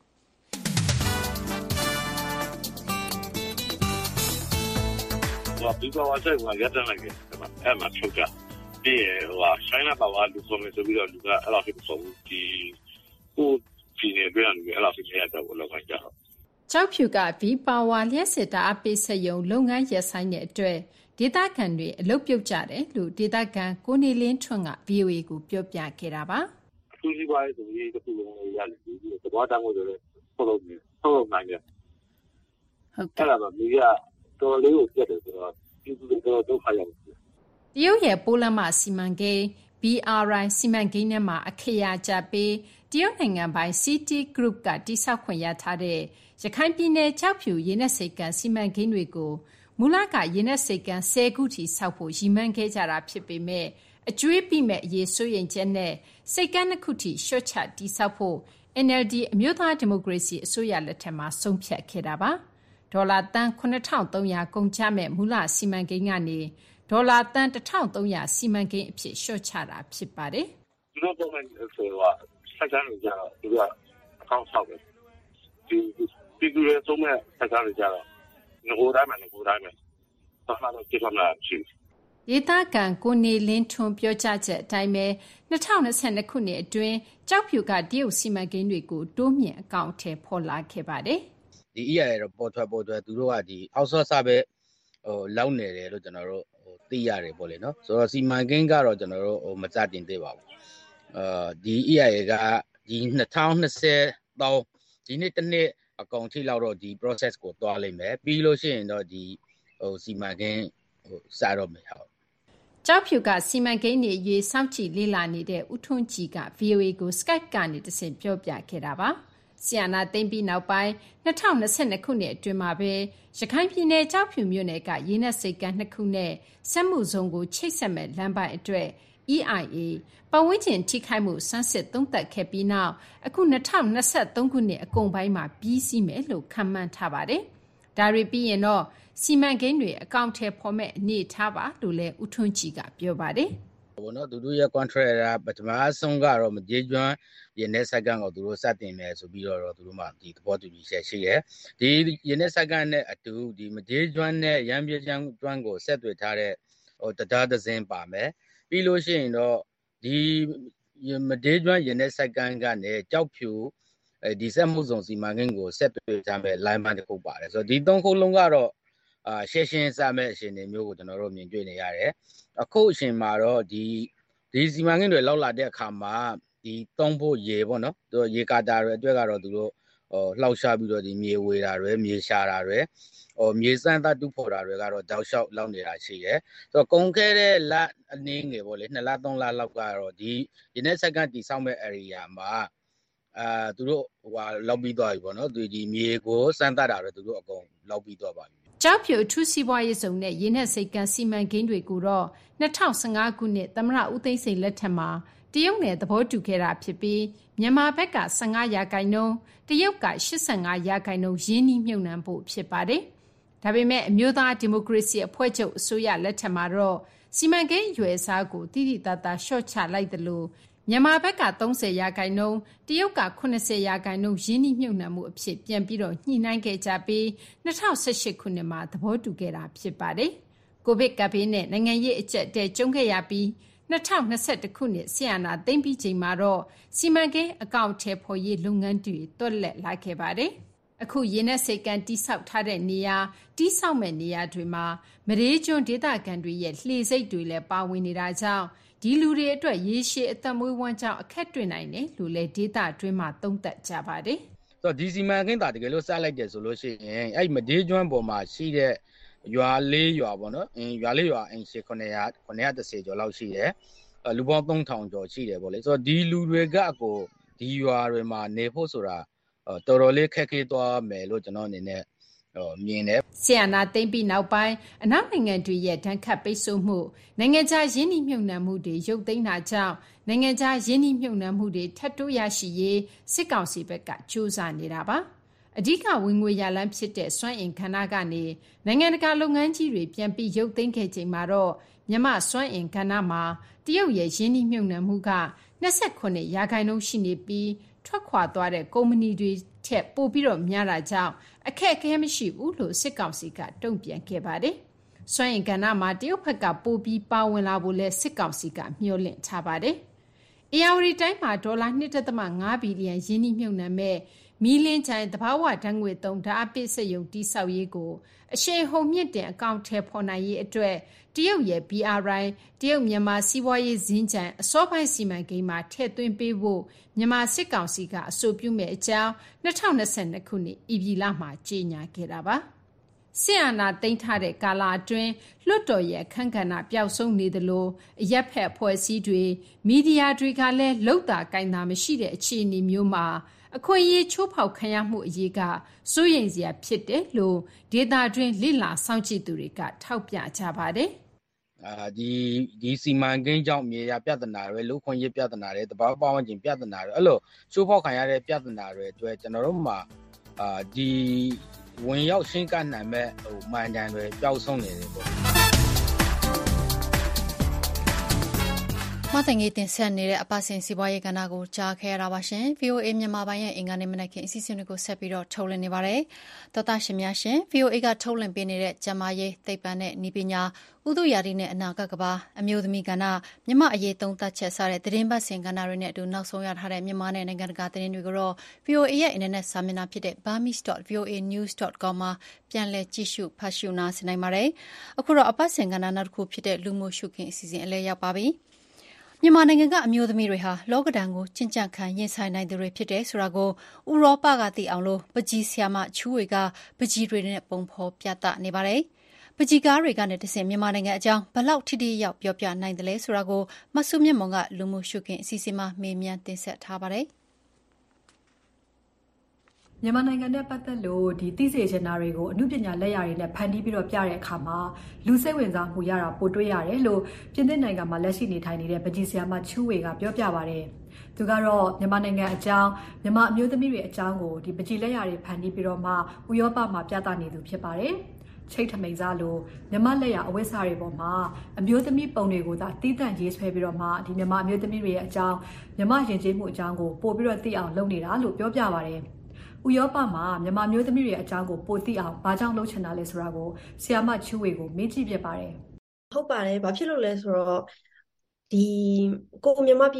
ဟိုဘီပါဝါဆိုင်ကရတဲ့လိုက်တယ်အဲ့မှာထုတ်ကြပြီးဟိုဆိုင်နာပါဝါလူဆိုမယ်ဆိုပြီးတော့လူကအဲ့လိုဖြစ်ဆုံးဒီကိုဒီနေပြန်ပြီးအဲ့လိုဖြစ်ရတော့လောက်ကြတော့ကျောက်ဖြူက V-Power လျှက်စစ်တာအပိဆက်ယုံလုပ်ငန်းရပ်ဆိုင်းတဲ့အတွက်ဒေသခံတွေအလုပ်ပြုတ်ကြတယ်လို့ဒေသခံကိုနေလင်းထွန်းက ဗီအိုအေ ကိုပြောပြခဲ့တာပါအထူးစီးပွားရေးဆိုရင်တစ်ခုလုံးရတယ်ဒီသဘောတောင်းလို့လည်းထုတ်လို့ထုတ်လို့နိုင်တယ်ဟုတ်ကဲ့အဲ့ဒါမျိုးကတော်လေးကိုပြတ်တယ်ဆိုတော့ဒီလိုတော့ဒုက္ခရောက်တယ်တရုတ်ရဲ့ပိုးလမ်းမစီမံကိန်း ဘီ အာር အိုင် စီမံကိန်းထဲမှာအခရာကျပေးတရုတ်နိုင်ငံပိုင် City Group ကတိစောက်ခွင့်ရထားတဲ့ရခိုင်ပြည်နယ်ကျောက်ဖြူရေနက်ဆိပ်ကမ်းစီမံကိန်းတွေကိုမူလကရေနက်ဆိပ်ကမ်းဆယ်ခုထိဆောက်ဖို့ရည်မှန်းခဲ့ကြတာဖြစ်ပေမဲ့အကျွေးပြီးမဲ့အရေးစိုးရိမ်ချက်နဲ့ဆိပ်ကမ်းနှစ်ခုထိရှော့ချတိဆောက်ဖို့ အန် အယ်လ် ဒီ အမျိုးသားဒီမိုကရေစီအစိုးရလက်ထက်မှာဆုံးဖြတ်ခဲ့တာပါဒေါ်လာတန်းခုနှစ်ထောင်သုံးရာကုန်ကျမဲ့မူလစီမံကိန်းကနေဒေါ်လာတန်းတစ်ထောင်သုံးရာစီမံကိန်းအဖြစ်ရှော့ချတာဖြစ်ပါတယ်သူတို့တော့ဆိုတော့စက္ကန့်ကြတော့သူကအကောင့်ဆောက်တယ်ဒီပြည်သူတွေသုံးမဲ့စကားတွေကြတော့ငိုတိုင်းမှာငိုတိုင်းမှာဘာမှတော့ကြည့်ရမှာရှိဒေသခံကိုနေလင်းထွန်းပြောကြားချက်အတိုင်းပဲ၂၀၂၂ခုနှစ်အတွင်းကျောက်ဖြူကတရုတ်စီမံကိန်းတွေကိုတိုးမြင့်အကောင့်ထဲပေါ်လာခဲ့ပါတယ်ဒီ အီ အိုင် တော့ပေါ်ထွက်ပေါ်ထွက်သူတို့ကဒီအောက်ဆော့ဆာပဲဟိုလောက်နေတယ်လို့ကျွန်တော်တို့ဟိုသိရတယ်ပေါ့လေနော်ဆိုတော့စီမံကိန်းကတော့ကျွန်တော်တို့ဟိုမစတင်သေးပါဘူးအာဒီ အီ အိုင် ကဒီ၂၀၂၃ဒီနေ့တစ်နှစ်အကောင်ထိလောက်တော့ဒီ process ကိုတွားလိမ့်မယ်ပြီးလို့ရှိရင်တော့ဒီဟိုစီမံကိန်းဟိုစတော့မယ်ဟုတ်ကျောက်ဖြူကစီမံကိန်းတွေရေးစောင့်ကြည့်လေ့လာနေတဲ့ဦးထွန်းကြည်က ဗီအိုအေ ကို Skype ကနေတဆင့်ပြောပြခဲ့တာပါဆီယနာသိမ့်ပြီးနောက်ပိုင်း၂၀၂၂ခုနှစ်အတွင်းမှာပဲရခိုင်ပြည်နယ်ကျောက်ဖြူမြို့နယ်ကရေနက်ဆိပ်ကမ်းနှစ်ခုနဲ့စက်မှုဇုံကိုချိတ်ဆက်မဲ့လမ်းပိုင်းအတွက် အီ အိုင် အေ ပတ်ဝန်းကျင်ထိခိုက်မှုစမ်းစစ်သုံးသပ်ခဲ့ပြီးနောက်အခု၂၀၂၃ခုနှစ်အကုန်ပိုင်းမှာပြီးစီးမယ်လို့ခန့်မှန်းထားပါတယ်။ဒါတွေပြီးရင်တော့စီမံကိန်းတွေအကောင့်ထဲပေါ်မဲ့အနေထားပါလို့လည်းဦးထွန်းကြည်ကပြောပါတယ်။ဘောနော်သူတို့ရဲ့ contract ကပထမဆုံးကတော့မကြေးကျွမ်းရင်းနဲ့စက္ကန့်ကိုသူတို့စတင်မယ်ဆိုပြီးတော့သူတို့မှဒီသဘောတူညီချက်ရှိတယ်။ဒီရင်းနဲ့စက္ကန့်နဲ့အတူဒီမကြေးကျွမ်းနဲ့ရမ်းပြေးကျွမ်းကျွမ်းကိုဆက်သွယ်ထားတဲ့ဟိုတရားသဇင်းပါမယ်။ပြီးလို့ရှိရင်တော့ဒီမဒေးကျွမ်းရင်းတဲ့စက္ကန့်ကနေကြောက်ဖြူဒီစက်မှုစုံစီမံကိန်းကိုဆက်သွယ်ကြမဲ့ line တစ်ခုပါတယ်ဆိုတော့ဒီသုံးခုလုံးကတော့အာရှင်းရှင်းစမဲ့အရှင်တွေမျိုးကိုကျွန်တော်တို့မြင်တွေ့နေရတယ်အခုအရှင်မှာတော့ဒီဒီစီမံကိန်းတွေလောက်လာတဲ့အခါမှာဒီသုံးဖို့ရေပေါ့နော်သူရေကာတာတွေအတွက်ကတော့သူတို့ဟိုလှောက်ရှားပြီးတော့ဒီမြေဝေတာတွေမြေရှာတာတွေဟိုမြေစမ်းသတူဖော်တာတွေကတော့တောက်လျှောက်လောက်နေတာရှိတယ်ဆိုတော့ကုန်ခဲ့တဲ့လက်အနေငယ်ပေါ့လေနှစ်လသုံးလလောက်ကတော့ဒီဒီနေ့စက္ကန့်တိဆောက်မဲ့ area မှာအာသူတို့ဟိုလောက်ပြီးသွားပြီပေါ့နော်သူဒီမြေကိုစမ်းသတာတွေသူတို့အကုန်လောက်ပြီးသွားပါပြီကျောက်ဖြူအထူးစီးပွားရေးဇုံနဲ့ရင်းနှက်စိတ်ကန်းစီမံကိန်းတွေကိုတော့၂၀၁၅ခုနှစ်သမ္မတဦးသိန်းစိန်လက်ထက်မှာတရုတ်နယ်သဘောတူခဲ့တာဖြစ်ပြီးမြန်မာဘက်က၁၅ရာခိုင်နှုန်းတရုတ်က၈၅ရာခိုင်နှုန်းရင်းနှီးမြှုပ်နှံဖို့ဖြစ်ပါတယ်။ဒါပေမဲ့အမျိုးသားဒီမိုကရေစီအဖွဲ့ချုပ်အစိုးရလက်ထက်မှာတော့စီမံကိန်းအရွယ်အစားကိုတိတိတတ်တာလျှော့ချလိုက်တယ်လို့မြန်မာဘက်က၃၀ရာခိုင်နှုန်းတရုတ်က၈၀ရာခိုင်နှုန်းရင်းနှီးမြှုပ်နှံမှုအဖြစ်ပြန်ပြီးတော့ညှိနှိုင်းခဲ့ကြပြီး၂၀၁၈ခုနှစ်မှာသဘောတူခဲ့တာဖြစ်ပါတယ်။ကိုဗစ်ကပ်ဘေးနဲ့နိုင်ငံရေးအကျပ်တဲကြုံခဲ့ရပြီး၂၀၂၁ခုနှစ်ဆီယနာသိမ့်ပြီးချိန်မှာတော့စီမံကိန်းအကောင့်ထဲဖော်ရေးလုပ်ငန်းတွေတွက်လက်လာခဲ့ပါတယ်။အခုရင်းနှက်စိတ်ကန်းတိဆောက်ထားတဲ့နေရာတိဆောက်မဲ့နေရာတွေမှာမရေကျွန်းဒေသခံတွေရဲ့လှေစိတ်တွေလည်းပါဝင်နေတာကြောင့်ဒီလူတွေအတွက်ရေရှည်အသက်မွေးဝမ်းကြောင်းအခက်တွေ့နိုင်တယ်လို့လည်းဒေသအတွင်းမှာသုံးသပ်ကြပါတယ်။ဆိုတော့ဒီစီမံကိန်းတာတကယ်လို့စလိုက်တယ်ဆိုလို့ရှိရင်အဲ့မရေကျွန်းပေါ်မှာရှိတဲ့ရွာလေးရွာပေါ့နော်အင်းရွာလေးရွာအင်းရှိ900 930ကျော်လောက်ရှိတယ်လူပေါင်းသုံးထောင်ကျော်ရှိတယ်ပေါ့လေဆိုတော့ဒီလူတွေကအကိုဒီရွာတွေမှာနေဖို့ဆိုတာတော်တော်လေးခက်ခဲသွားမယ်လို့ကျွန်တော်အနေနဲ့မြင်တယ်ဆီယနာသိမ့်ပြီးနောက်ပိုင်းအနောက်နိုင်ငံတွေရဲ့ဒဏ်ခတ်ပိတ်ဆို့မှုနိုင်ငံခြားရင်းနှီးမြှုပ်နှံမှုတွေရုပ်သိမ်းတာကြောင့်နိုင်ငံခြားရင်းနှီးမြှုပ်နှံမှုတွေထပ်တိုးရရှိရေးစစ်ကောင်စီဘက်ကကြိုးစားနေတာပါအဓိကဝင်ငွေရလမ်းဖြစ်တဲ့စွမ်းအင်ခန္ဓာကနေနိုင်ငံတကာလုပ်ငန်းကြီးတွေပြန်ပြီးရုပ်သိမ်းခဲ့ချိန်မှာတော့မြန်မာစွမ်းအင်ကဏ္ဍမှာတရုတ်ရဲ့ရင်းနှီးမြှုပ်နှံမှုက၂၉ရာခိုင်နှုန်းရှိနေပြီးထွက်ခွာသွားတဲ့ကုမ္ပဏီတွေထက်ပိုပြီးတော့များတာကြောင့်အခက်အခဲမရှိဘူးလို့စစ်ကောင်စီကတုံ့ပြန်ခဲ့ပါတယ်။စွမ်းအင်ကဏ္ဍမှာတရုတ်ဘက်ကပိုပြီးပါဝင်လာဖို့လဲစစ်ကောင်စီကမျှော်လင့်ထားပါတယ်။အေရဝတီတိုင်းမှာဒေါ်လာ ၂.၅ ဘီလီယံရင်းနှီးမြှုပ်နှံမဲ့မီလင်းချိုင်သဘာဝဓာတ်ငွေသုံးဓာတ်အပိစက်ရုံတိဆောက်ရေးကိုအရှိန်ဟုန်မြင့်တင်အကောင့်ထဲပေါ်နိုင်ရေးအတွက်တရုတ်ရဲ့ ဘီ အာರ್ အိုင် တရုတ်မြန်မာစီးပွားရေးဇင်းကြံအစောပိုင်းစီမံကိန်းမှာထည့်သွင်းပေးဖို့မြန်မာစစ်ကောင်စီကအဆိုပြုမဲ့အကြောင်း၂၀၂၂ခုနှစ်ဧပြီလမှာကြေညာခဲ့တာပါဆီယနာသိမ်းထားတဲ့ကာလအတွင်းလွတ်တော်ရဲ့အခမ်းကဏ္ဍပျောက်ဆုံးနေသလိုအရက်ဖက်အဖွဲ့အစည်းတွေမီဒီယာတွေကလည်းလောက်တာကင်တာမရှိတဲ့အခြေအနေမျိုးမှာအခွင့်အရေးချိုးဖောက်ခံရမှုအရေးကစိုးရိမ်စရာဖြစ်တယ်လို့ဒေတာတွင်လိလာစောင့်ကြည့်သူတွေကထောက်ပြကြပါတယ်။အာဒီဒီစီမံကိန်းကြောင့်မြေယာပြဿနာတွေလူခွင့်ရေးပြဿနာတွေတဘာပေါင်းချင်းပြဿနာတွေအဲ့လိုချိုးဖောက်ခံရတဲ့ပြဿနာတွေအတွက်ကျွန်တော်တို့မှာအာဒီဝင်ရောက်ရှင်းကနိုင်မဲ့ဟိုမှန်ကန်တွေပျောက်ဆုံးနေတယ်ပေါ့မတငယ်တင်ဆက်နေတဲ့အပစင်စီးပွားရေးကဏ္ဍကိုကြားခဲ့ရတာပါရှင် ဗီအိုအေ မြန်မာပိုင်းရဲ့အင်္ဂါနေ့မနက်ခင်းအစီအစဉ်တွေကိုဆက်ပြီးတော့ထုတ်လွှင့်နေပါတယ်သောတာရှင်များရှင် ဗီအိုအေ ကထုတ်လွှင့်ပေးနေတဲ့ကျန်းမာရေးသိပ္ပံနဲ့နည်းပညာဥတုရာသီနဲ့အနာဂတ်ကဘာအမျိုးသမီးကဏ္ဍမြမအရေးသုံးသပ်ချက်စတဲ့သတင်းပတ်စဉ်ကဏ္ဍတွေနဲ့အတူနောက်ဆုံးရထားတဲ့မြန်မာနဲ့နိုင်ငံတကာသတင်းတွေကိုတော့ ဗီအိုအေ ရဲ့အင်တာနက်စာမျက်နှာဖြစ်တဲ့ burmese dot v o a news dot com မှာပြန်လည်ကြည့်ရှုဖတ်ရှုနားဆင်နိုင်ပါတယ်အခုတော့အပတ်စဉ်ကဏ္ဍနောက်တစ်ခုဖြစ်တဲ့လူမှုရှုခင်းအစီအစဉ်အလဲရောက်ပါပြီမြန်မာနိုင်ငံကအမျိုးသမီးတွေဟာလောကဒဏ်ကိုကျင့်ကြံခံရင်ဆိုင်နိုင်သူတွေဖြစ်တယ်ဆိုတာကိုဥရောပကသိအောင်လို့ပကြီးဆရာမချူဝေကပကြီးတွေနဲ့ပုံဖော်ပြသနေပါတယ်။ပကြီးကားတွေကနဲ့တဆင်မြန်မာနိုင်ငံအကြောင်းဘလောက်ထိထိရောက်ပြောပြနိုင်တယ်လဲဆိုတာကိုမဆုမြင့်မောင်ကလူမှုရှုခင်းအစီအစဉ်မှာမေးမြန်းတင်ဆက်ထားပါတယ်။မြန်မာနိုင်ငံနဲ့ပတ်သက်လို့ဒီသိစေချင်တာတွေကိုအမှုပညာလက်ရာတွေနဲ့ဖန်တီးပြီးတော့ပြတဲ့အခါမှာလူစိတ်ဝင်စားမှုရတာပိုတွေ့ရတယ်လို့ပြင်သစ်နိုင်ငံမှာလက်ရှိနေထိုင်နေတဲ့ပကြီးဆရာမချူဝေကပြောပြပါတယ်။သူကတော့မြန်မာနိုင်ငံအကြောင်းမြန်မာအမျိုးသမီးတွေအကြောင်းကိုဒီပကြီးလက်ရာတွေဖန်တီးပြီးတော့မှဥရောပမှာပြသနေသူဖြစ်ပါတယ်။ချိတ်ထမိန်စားလို့မြန်မာလက်ရာအဝိစာတွေပေါ်မှာအမျိုးသမီးပုံတွေကိုသာတီးတန့်ရေးဆွဲပြီးတော့မှဒီမြန်မာအမျိုးသမီးတွေရဲ့အကြောင်းမြန်မာယဉ်ကျေးမှုအကြောင်းကိုပို့ပြီးတော့သိအောင်လုပ်နေတာလို့ပြောပြပါတယ်။ဥရောပမှာမြန်မာမျိုးသမီးတွေအကြောင်းကိုပိုသိအောင်ဘာကြောင့်လုပ်ချင်တာလဲဆိုတာကိုဆရာမချူဝေကိုမေးကြည့်ပြပါတယ်ဟုတ်ပါတယ်ဘာဖြစ်လို့လဲဆိုတော့ဒီကိုမြန်မာပြည်ထဲမှာ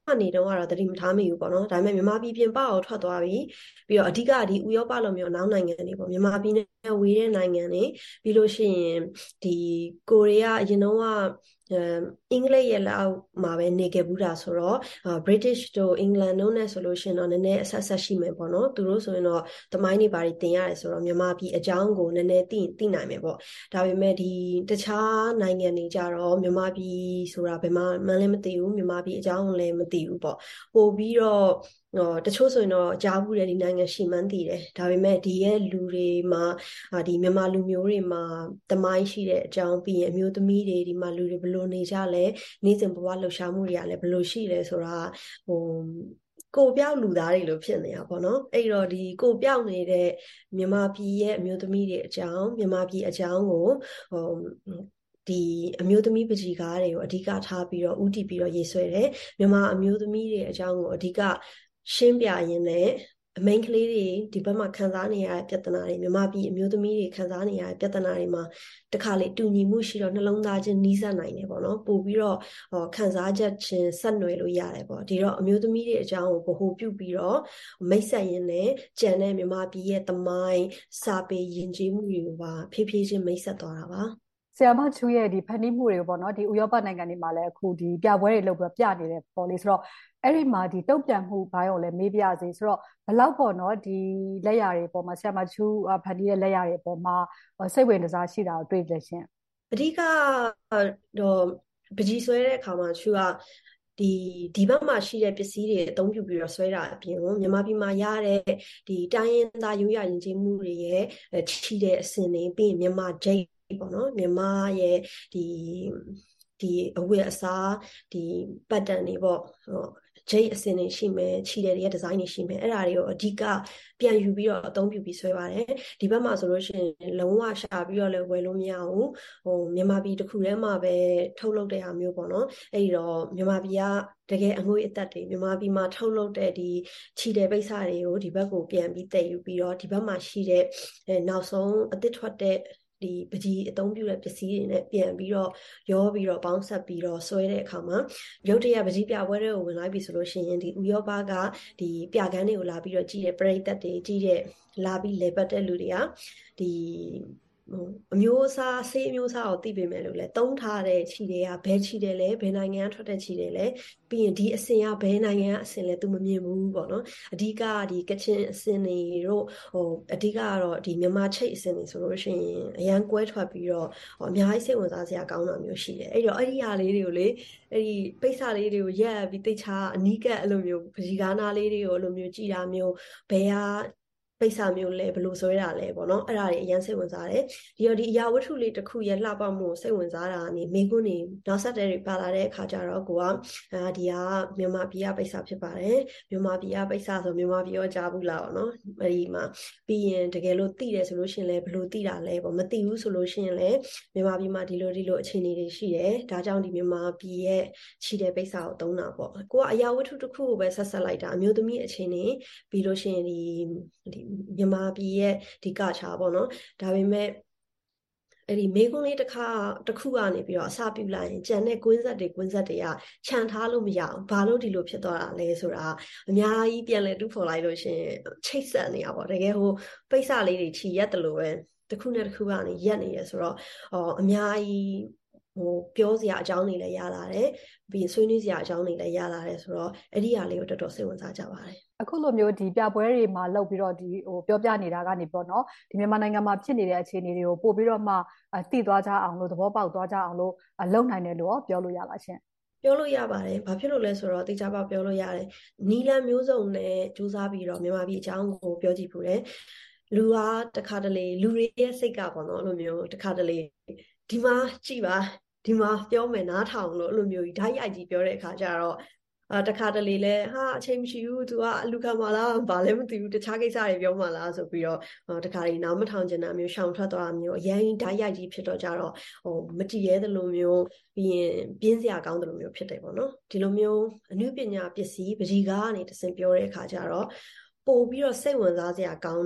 နေတော့ကတော့တတိမထားမိဘူးပေါ့နော်ဒါပေမဲ့မြန်မာပြည်ပြင်ပကိုထွက်သွားပြီပြီးတော့အဓိကဒီဥရောပလိုမျိုးနောက်နိုင်ငံတွေပေါ့မြန်မာပြည်နဲ့ဝေးတဲ့နိုင်ငံတွေပြီးလို့ရှိရင်ဒီကိုရီးယားအရင်တော့အင်္ဂလိပ်ရဲ့လောက်မှာပဲနေခဲ့ဘူးတာဆိုတော့ British တို့ England တို့နဲ့ဆိုလို့ရှိရင်တော့နည်းနည်းအဆက်ဆက်ရှိမယ်ပေါ့နော်သူတို့ဆိုရင်တော့သမိုင်းတွေဘာတွေသင်ရတယ်ဆိုတော့မြန်မာပြည်အကြောင်းကိုနည်းနည်းသိသိနိုင်မယ်ပေါ့ဒါပေမဲ့ဒီတခြားနိုင်ငံတွေကြတော့မြန်မာပြည်ဆိုတာဘယ်မှမှန်းလည်းမသိဘူးမြန်မာပြည်အကြောင်းလည်းမသိဘူးပေါ့ပို့ပြီးတော့တချို့ဆိုရင်တော့ကြားဘူးတယ်ဒီနိုင်ငံရှိမှန်းသိတယ်ဒါပေမဲ့ဒီရဲ့လူတွေမှာဒီမြန်မာလူမျိုးတွေမှာသမိုင်းရှိတဲ့အကြောင်းပြီးရင်အမျိုးသမီးတွေဒီမှာလူတွေဘယ်လိုနေကြလဲနေ့စဉ်ဘဝလှုပ်ရှားမှုတွေကလည်းဘယ်လိုရှိလဲဆိုတာဟိုကိုပြောက်လူသားတွေလို့ဖြစ်နေတာပေါ့နော်အဲ့တော့ဒီကိုပြောက်နေတဲ့မြန်မာပြည်ရဲ့အမျိုးသမီးတွေအကြောင်းမြန်မာပြည်အကြောင်းကိုဟိုဒီအမျိုးသမီးပကြီကားတွေကိုအဓိကထားပြီးတော့ဥတီပြီးတော့ရေးဆွဲတယ်မြန်မာအမျိုးသမီးတွေအကြောင်းကိုအဓိကရှင်းပြရင်းနဲ့အမိန်ကလေးတွေဒီဘက်မှာခံစားနေရတဲ့ပြဿနာတွေမြန်မာပြည်အမျိုးသမီးတွေခံစားနေရတဲ့ပြဿနာတွေမှာတခါလေတူညီမှုရှိတော့နှလုံးသားချင်းနီးစပ်နိုင်တယ်ပေါ့နော်ပို့ပြီးတော့ခံစားချက်ချင်းဆက်နွယ်လို့ရတယ်ပေါ့ဒီတော့အမျိုးသမီးတွေအကြောင်းကိုဗဟိုပြုပြီးတော့မိတ်ဆက်ရင်းနဲ့ကြံတဲ့မြန်မာပြည်ရဲ့သမိုင်းစာပေယဉ်ကျေးမှုတွေကိုပါဖြည်းဖြည်းချင်းမိတ်ဆက်သွားတာပါဆရာမချူရဲ့ဒီဖန်တီးမှုတွေကိုပေါ့နော်ဒီဥရောပနိုင်ငံတွေမှာလည်းအခုဒီပြပွဲတွေလုပ်ပြီးပြနေတယ်ပေါ့လေဆိုတော့အဲ့ဒီမှာဒီတုံ့ပြန်မှုဘိုင်းကိုလည်းမေးပြစေဆိုတော့ဘယ်လောက်ပေါ့နော်ဒီလက်ရာတွေပေါ်မှာဆရာမချူဖန်တီးတဲ့လက်ရာတွေပေါ်မှာစိတ်ဝင်စားရှိတာကိုတွေ့တယ်ရှင်အဓိကတော့ပကြီးဆွဲတဲ့အခါမှာချူကဒီဒီဘက်မှာရှိတဲ့ပစ္စည်းတွေအသုံးပြုပြီးတော့ဆွဲတာအပြင်မြန်မာပြည်မှာရတဲ့ဒီတိုင်းရင်းသားရိုးရာယဉ်ကျေးမှုတွေရဲ့ချီတဲ့အစင်တွေပြီးရင်မြန်မာဒိတ်ပေါ့နော်မြန်မာရဲ့ဒီဒီအဝတ်အစားဒီပတ်တန်တွေပေါ့ဂျိတ်အစင်တွေရှိမယ်ချီတဲ့ရဲ့ဒီဇိုင်းတွေရှိမယ်အဲ့ဒါတွေကိုအဓိကပြန်ယူပြီးတော့အသုံးပြုပြီးဆွဲပါတယ်ဒီဘက်မှာဆိုလို့ရှိရင်လုံးဝရှာပြီးတော့လည်းဝယ်လို့မရဘူးဟိုမြန်မာပြည်တစ်ခုထဲမှာပဲထုတ်လုပ်တဲ့ဟာမျိုးပေါ့နော်အဲ့ဒီတော့မြန်မာပြည်ကတကယ်အငွေအသက်တွေမြန်မာပြည်မှာထုတ်လုပ်တဲ့ဒီချီတဲ့ပိတ်စတွေကိုဒီဘက်ကိုပြန်ပြီးတည်ယူပြီးတော့ဒီဘက်မှာရှိတဲ့နောက်ဆုံးအသစ်ထွက်တဲ့ဒီပကြီးအသုံးပြုတဲ့ပစ္စည်းတွေနဲ့ပြန်ပြီးတော့ရောပြီးတော့ပေါင်းဆက်ပြီးတော့ဆွဲတဲ့အခါမှာရုပ်တရက်ပကြီးပြပွဲတွေကိုဝင်လိုက်ပြီဆိုလို့ရှိရင်ဒီဥရောပကဒီပြကန်းတွေကိုလာပြီးတော့ကြည့်တဲ့ပရိသတ်တွေကြည့်တဲ့လာပြီးလေပတ်တဲ့လူတွေကဒီအမျိုးအစားဆေးအမျိုးအစားကိုသိပေမဲ့လို့လဲသုံးထားတဲ့ခြေတွေကဘယ်ခြေတယ်လဲဘယ်နိုင်ငံကထွက်တဲ့ခြေတယ်လဲပြီးရင်ဒီအစင်ကဘယ်နိုင်ငံကအစင်လဲ तू မမြင်ဘူးပေါ့နော်အဓိကဒီကချင်အစင်တွေတို့ဟိုအဓိကကတော့ဒီမြန်မာချိတ်အစင်တွေဆိုလို့ရှိရင်အရန်ကွဲထွက်ပြီးတော့အများကြီးစိတ်ဝင်စားစရာကောင်းတာမျိုးရှိတယ်အဲ့တော့အဲ့ဒီဟာလေးတွေကိုလေအဲ့ဒီပိတ်စာလေးတွေကိုရက်ပြီးတိတ်ချအနီးကပ်အဲ့လိုမျိုးပကြီးကားနာလေးတွေကိုအဲ့လိုမျိုးကြည်တာမျိုးဘယ်ဟာပိတ်စာမျိုးလဲဘယ်လိုဆွဲတာလဲပေါ့နော်အဲ့ဒါတွေအရင်စိတ်ဝင်စားတယ်ဒီတော့ဒီအရာဝတ္ထုလေးတစ်ခုရဲ့လှပမှုစိတ်ဝင်စားတာကနေမိကွန်းနေနောက်ဆက်တဲ့တွေပါလာတဲ့အခါကျတော့ကိုကအာဒီကမြန်မာပြည်ကပိတ်စာဖြစ်ပါတယ်မြန်မာပြည်ကပိတ်စာဆိုမြန်မာပြည်ရောကြားဘူးလားပေါ့နော်အဲ့ဒီမှာပြီးရင်တကယ်လို့သိတယ်ဆိုလို့ရှိရင်လည်းဘယ်လိုသိတာလဲပေါ့မသိဘူးဆိုလို့ရှိရင်လည်းမြန်မာပြည်မှာဒီလိုဒီလိုအခြေအနေတွေရှိတယ်ဒါကြောင့်ဒီမြန်မာပြည်ရဲ့ခြိတဲ့ပိတ်စာကိုသုံးတာပေါ့ကိုကအရာဝတ္ထုတစ်ခုကိုပဲဆက်ဆက်လိုက်တာအမျိုးသမီးအခြေအနေပြီးလို့ရှိရင်ဒီဒီမြန်မာပြည်ရဲ့ဒီကချာပေါ့နော်ဒါပေမဲ့အဲ့ဒီမေကွန်းလေးတစ်ခါတစ်ခုကနေပြီးတော့အစပြုလိုက်ရင်ကြံတဲ့ကွင်းဆက်တွေကွင်းဆက်တွေကခြံထားလို့မရအောင်ဘာလို့ဒီလိုဖြစ်သွားတာလဲဆိုတာအများကြီးပြန်လဲတူးဖော်လိုက်လို့ရှင်ချိတ်ဆက်နေရပါတကယ်ဟိုပိတ်စလေးတွေချီရက်တယ်လို့ပဲတစ်ခုနဲ့တစ်ခုကနေရက်နေရဆိုတော့အော်အများကြီးဟိုပြောစရာအကြောင်းတွေလည်းရလာတယ်ပြီးဆွေးနွေးစရာအကြောင်းတွေလည်းရလာတယ်ဆိုတော့အဲ့ဒီဟာလေးကိုတော်တော်စိတ်ဝင်စားကြပါတယ်အခုလိုမျိုးဒီပြပွဲတွေမှာလောက်ပြီးတော့ဒီဟိုပြောပြနေတာကနေပေါ့နော်ဒီမြန်မာနိုင်ငံမှာဖြစ်နေတဲ့အခြေအနေတွေကိုပို့ပြီးတော့မှသိသွားကြအောင်လို့သဘောပေါက်သွားကြအောင်လို့လုပ်နိုင်တယ်လို့ပြောလို့ရလားရှင်ပြောလို့ရပါတယ်ဘာဖြစ်လို့လဲဆိုတော့တိကျပါပြောလို့ရတယ်နီလန်မျိုးစုံနဲ့စူးစမ်းပြီးတော့မြန်မာပြည်အကြောင်းကိုပြောကြည့်ဖို့တယ်လူကတခါတလေလူတွေရဲ့စိတ်ကပေါ့နော်အဲ့လိုမျိုးတခါတလေဒီမှာကြည်ပါဒီမှာပြောမယ်နားထောင်လို့အဲ့လိုမျိုးဓာတ်ရိုက်ကြီးပြောတဲ့အခါကျတော့အာတခါတလေလဲဟာအချိန်မရှိဘူး तू ကအလူခံမလားဘာလဲမသိဘူးတခြားကိစ္စတွေပြောမှလားဆိုပြီးတော့တခါတလေနားမထောင်ချင်တာမျိုးရှောင်ထွက်သွားတာမျိုးအရင်ဓာတ်ရိုက်ကြီးဖြစ်တော့ကြတော့ဟိုမကြည်ရဲသလိုမျိုးပြီးရင်ပြင်းစရာကောင်းသလိုမျိုးဖြစ်တယ်ပေါ့နော်ဒီလိုမျိုးအနုပညာပစ္စည်းပကြီးကားကနေတစင်ပြောတဲ့အခါကျတော့ပို့ပြီးတော့စိတ်ဝင်စားစရာကောင်းတဲ့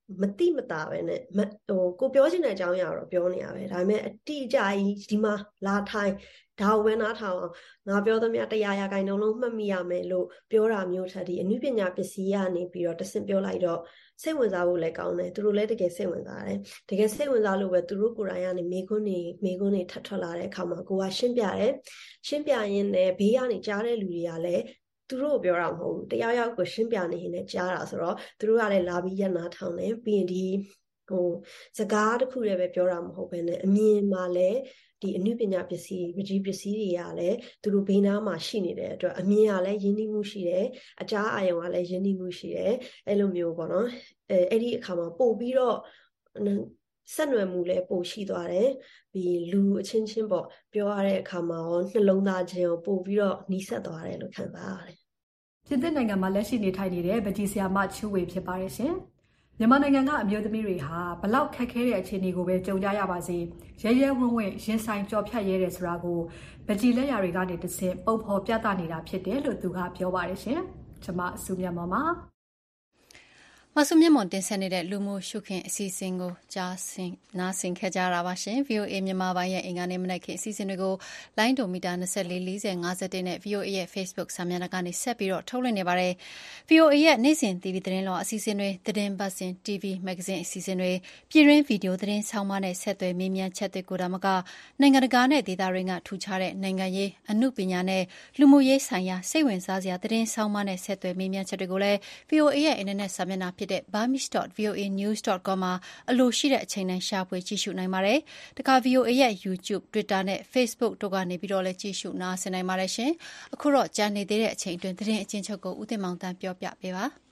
မတိမတာပဲနဲ့ဟိုကိုပြောချင်တဲ့အကြောင်းအရာတော့ပြောနေရပဲဒါပေမဲ့အတိအကျကြီးဒီမှာလာထိုင်ဒါဝယ်နားထောင်အောင်ငါပြောသမျှတရားရာခိုင်နှုန်းလုံးမှတ်မိရမယ်လို့ပြောတာမျိုးထက်ဒီအနုပညာပစ္စည်းကနေပြီးတော့တဆင့်ပြောလိုက်တော့စိတ်ဝင်စားဖို့လည်းကောင်းတယ်သူတို့လည်းတကယ်စိတ်ဝင်စားတယ်တကယ်စိတ်ဝင်စားလို့ပဲသူတို့ကိုယ်တိုင်ကနေမိခွန်းနေမိခွန်းနေထပ်ထွက်လာတဲ့အခါမှာကိုကရှင်းပြတယ်ရှင်းပြရင်းနဲ့ဘေးကနေကြားတဲ့လူတွေကလည်းသူတို့ပြောတာမဟုတ်ဘူးတရားရောက်ကိုရှင်းပြနေရင်လည်းကြားတာဆိုတော့သူတို့ကလည်းလာပြီးရနာထောင်တယ်ပြီးရင်ဒီဟိုစကားတစ်ခုတည်းပဲပြောတာမဟုတ်ဘဲနဲ့အမြင်မှာလည်းဒီအနုပညာပစ္စည်းပကြီးပစ္စည်းတွေကလည်းသူတို့ဘေးနားမှာရှိနေတဲ့အတွက်အမြင်ကလည်းယဉ်ကျေးမှုရှိတယ်အကြားအာရုံကလည်းယဉ်ကျေးမှုရှိတယ်အဲ့လိုမျိုးပေါ့နော်အဲအဲ့ဒီအခါမှာပို့ပြီးတော့ဆက်နွယ်မှုလည်းပိုရှိသွားတယ်ပြီးလူအချင်းချင်းပေါ့ပြောရတဲ့အခါမှာရောနှလုံးသားချင်းကိုပို့ပြီးတော့နီးစပ်သွားတယ်လို့ခံစားရတယ်ပြင်သစ်နိုင်ငံမှာလက်ရှိနေထိုင်နေတဲ့ဗကြီးဆရာမချူဝေဖြစ်ပါတယ်ရှင်မြန်မာနိုင်ငံကအမျိုးသမီးတွေဟာဘလောက်ခက်ခဲတဲ့အခြေအနေကိုပဲကြုံကြရပါစေရဲရဲဝံ့ဝံ့ရင်ဆိုင်ကြော်ဖြတ်ရဲတယ်ဆိုတာကိုဗကြီးလက်ရာတွေကနေတစ်ဆင့်ပုံဖော်ပြသနေတာဖြစ်တယ်လို့သူကပြောပါတယ်ရှင်ကျွန်မစုမြတ်မောင်ပါမဆုမြတ်မွန်တင်ဆက်နေတဲ့လူမှုရှုခင်အစီအစဉ်ကိုကြားဆင်နားဆင်ခဲ့ကြတာပါရှင် ဗွီအိုအေ မြန်မာပိုင်းရဲ့အင်္ဂါနေ့မနက်ခင်းအစီအစဉ်တွေကိုလိုင်းဒိုမီတာ၂၄ ၄၀ ၅၁နဲ့ ဗွီအိုအေရဲ့ Facebook စာမျက်နှာကနေဆက်ပြီးတော့ထုတ်လွှင့်နေပါတယ် ဗွီအိုအေရဲ့နေ့စဉ် တီဗီ သတင်းလောအစီအစဉ်တွေသတင်းပတ်စဉ် တီဗီ မဂ္ဂဇင်းအစီအစဉ်တွေပြည်တွင်းဗီဒီယိုသတင်းဆောင်းပါးနဲ့ဆက်သွယ်မေးမြန်းချက်တွေကိုဒါမှကနိုင်ငံတကာနဲ့ဒေသတွင်းကထူခြားတဲ့နိုင်ငံရေးအမှုပညာနဲ့လူမှုရေးဆိုင်ရာစိတ်ဝင်စားစရာသတင်းဆောင်းပါးနဲ့ဆက်သွယ်မေးမြန်းချက်တွေကိုလည်း ဗွီအိုအေရဲ့အင်တာနက်စာမျက်နှာဖြစ်တဲ့ burmese dot v o a news dot com မှာအလိုရှိတဲ့အချိန်တိုင်းရှာဖွေကြည့်ရှုနိုင်ပါတယ်။တခါ ဗွီအိုအေရဲ့ YouTube, Twitter နဲ့ Facebook တို့ကနေပြီးတော့လည်းကြည့်ရှုနားဆင်နိုင်ပါတယ်ရှင်။အခုတော့ကြာနေသေးတဲ့အချိန်အတွင်းသတင်းအချင်းချုပ်ကိုဦးတင်မောင်တန်းပြောပြပေးပါ။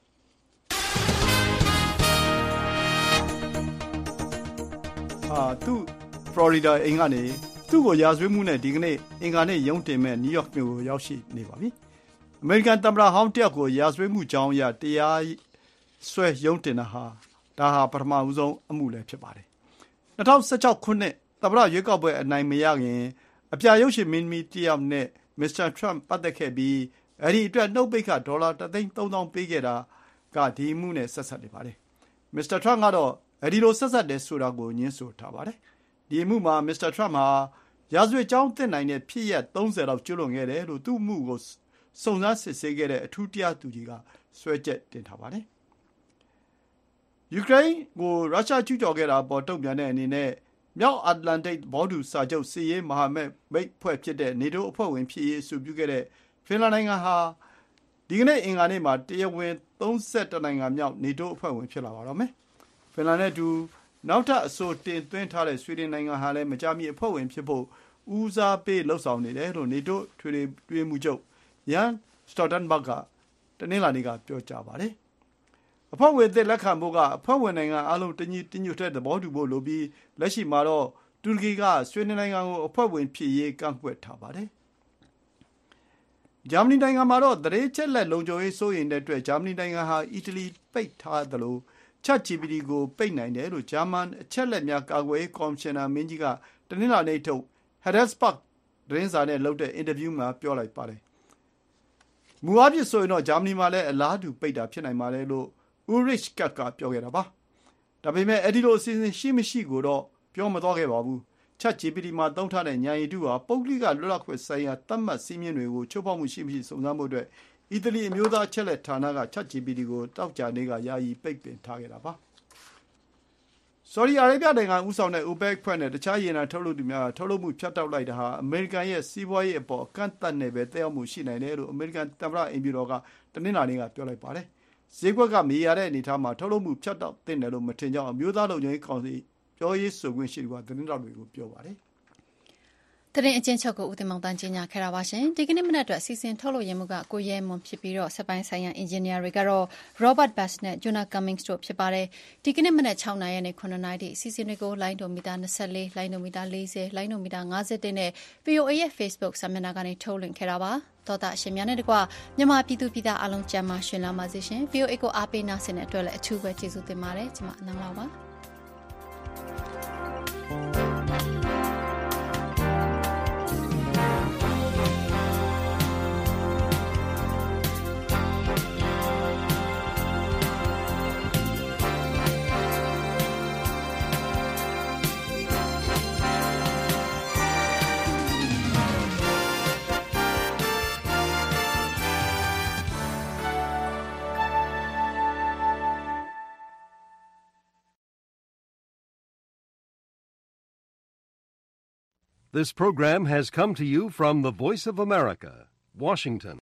ဟာသူဖလော်ရီဒါအိမ်ကနေသူ့ကိုရာဇဝတ်မှုနဲ့ဒီကနေ့အင်္ဂါနေ့ရုံးတင်မဲ့နယူးယောက်မြို့ကိုရောက်ရှိနေပါပြီ။အမေရိကန်သမ္မတဟောင်းတယောက်ကိုရာဇဝတ်မှုကြောင်းအရတရားဆွဲရုံးတင်တာဟာဒါဟာပထမဦးဆုံးအမှုလည်းဖြစ်ပါတယ်။၂၀၁၆ ခုနှစ်သမ္မတရွေးကောက်ပွဲအနိုင်မရခင်အပြာရုပ်ရှင်မင်းသမီးတယောက်နဲ့မစ္စတာထရမ့်ပတ်သက်ခဲ့ပြီးအဲဒီအတွက်နှုတ်ပိတ်ခဒေါ်လာတစ်သိန်းသုံးသောင်းပေးခဲ့တာကဒီအမှုနဲ့ဆက်ဆက်နေပါတယ်။မစ္စတာထရမ့်ကတော့အဲဒီလိုဆက်ဆက်တယ်ဆိုတာကိုညှင်းဆိုထားပါတယ်။ဒီအမှုမှာမစ္စတာထရမ့်ဟာရာဇဝတ်ကြောင်းတင်နိုင်တဲ့ဖြစ်ရပ်သုံးဆယ်လောက်ကျူးလွန်ခဲ့တယ်လို့သူ့အမှုကိုစုံစမ်းစစ်ဆေးခဲ့တဲ့အထူးတရားသူကြီးကစွဲချက်တင်ထားပါတယ်။ယူကရိန်းကိုရုရှားကျူးကျော်ခဲ့တာပေါ်တုံ့ပြန်တဲ့အနေနဲ့မြောက်အတ္တလန္တိတ်သဘောတူစာချုပ်စစ်ရေးမဟာမိတ်ဖွဲ့ဖြစ်တဲ့နေတိုးအဖွဲ့ဝင်ဖြစ်ရေးအဆိုပြုခဲ့တဲ့ဖင်လန်နိုင်ငံဟာဒီကနေ့အင်္ဂါနေ့မှာတရားဝင်သုံးဆယ့်တစ်နိုင်ငံမြောက်နေတိုးအဖွဲ့ဝင်ဖြစ်လာပါတော့မယ်။ဖင်လန်နဲ့အတူနောက်ထပ်အဆိုတင်သွင်းထားတဲ့ဆွီဒင်နိုင်ငံဟာလည်းမကြာမီအဖွဲ့ဝင်ဖြစ်ဖို့ဦးစားပေးလှုပ်ဆောင်နေတယ်လို့နေတိုးထွေထွေမှုချုပ်ယန်စတော့တန်ဘတ်ကတနင်္လာနေ့ကပြောကြားပါတယ်။အဖွဲ့ဝင်သစ်လက်ခံဖို့ကအဖွဲ့ဝင်နိုင်ငံအလုံးတညီတညွတ်တဲ့သဘောတူဖို့လိုပြီးလက်ရှိမှာတော့တူရကီကဆွေးနွေးနိုင်ငံကိုအဖွဲ့ဝင်ဖြစ်ရေးကန့်ကွက်ထားပါတယ်။ဂျာမနီနိုင်ငံမှာတော့သတင်းချက်လက်လုံခြုံရေးစိုးရိမ်တဲ့အတွက်ဂျာမနီနိုင်ငံဟာအီတလီပိတ်ထားသလို ChatGPT ကိုပိတ်နိုင်တယ်လို့ဂျာမန်အချက်လက်များကာကွယ်ရေးကော်မရှင်နာမင်းကြီးကတနင်္လာနေ့ထုတ် Handelsblatt သတင်းစာနဲ့လုပ်တဲ့အင်တာဗျူးမှာပြောလိုက်ပါတယ်။မူအားဖြင့်ဆိုရင်တော့ဂျာမနီမှာလည်းအလားတူပိတ်တာဖြစ်နိုင်ပါတယ်လို့Ulrich Katz ကပြောခဲ့တာပါ။ဒါပေမဲ့အဲဒီလိုအစီအစဉ်ရှိမရှိကိုတော့ပြောမသွားခဲ့ပါဘူး။ ChatGPT မှာသုံးထားတဲ့ဉာဏ်ရည်တုဟာပုဂ္ဂလိကလွတ်လပ်ခွင့်ဆိုင်ရာသတ်မှတ်စည်းမျဉ်းတွေကိုချိုးဖောက်မှုရှိမရှိစုံစမ်းဖို့အတွက်အီတလီအမျိုးသားချက်လက်ဌာနက ChatGPT ကိုတောက်ကြနေ့ကယာယီပိတ်ပင်ထားခဲ့တာပါ။ဆော်ဒီအာရေဗျနိုင်ငံဦးဆောင်တဲ့ OPEC ဖွဲ့နဲ့တခြားရေနံထုတ်လုပ်သူများထုတ်လုပ်မှုဖြတ်တောက်လိုက်တာဟာအမေရိကန်ရဲ့စီးပွားရေးအပေါ်အကန့်အသတ်နဲ့ပဲသက်ရောက်မှုရှိနိုင်တယ်လို့အမေရိကန်သမ္မတအိမ်ဖြူတော်ကတနင်္လာနေ့ကပြောလိုက်ပါတယ်။ဈေးကွက်ကမေးရတဲ့အနေအထားမှာထုတ်လုပ်မှုဖြတ်တောက်သင့်တယ်လို့မထင်ကြောင်းအမျိုးသားလုံခြုံရေးကောင်စီပြောရေးဆိုခွင့်ရှိသူကသတင်းတော်တွေကိုပြောပါတယ်။သတင်းအကျဉ်းချုပ်ကိုဦးတင်မောင်တန်းကြီးညာခဲ့တာပါရှင်ဒီကနေ့မနက်အတွက်စီစဉ်ထုတ်လို့ရမှုကကိုရဲမွန်ဖြစ်ပြီးတော့စက်ပိုင်းဆိုင်ရာအင်ဂျင်နီယာတွေကတော့ Robert Bass နဲ့ Jonah Cummings တို့ဖြစ်ပါတယ်ဒီကနေ့မနက်၆နာရီနဲ့9နာရီအစီအစဉ်တွေကိုလိုင်းဒိုမီတာ၂၄လိုင်းဒိုမီတာ၄၀လိုင်းဒိုမီတာ၅၁နဲ့ ဗွီအိုအေ ရဲ့ Facebook စာမျက်နှာကနေထုတ်လွှင့်ခဲ့တာပါတော်တာရှင်များနဲ့တကွမြန်မာပြည်သူပြည်သားအလုံးကျမ်းမာရှင်လာပါစေရှင် ဗွီအိုအေ ကိုအားပေးနာဆင်တဲ့အတွက်လည်းအထူးပဲကျေးဇူးတင်ပါတယ်ကျွန်မအနန္ဒလောက်ပါ This program has come to you from the Voice of America, Washington.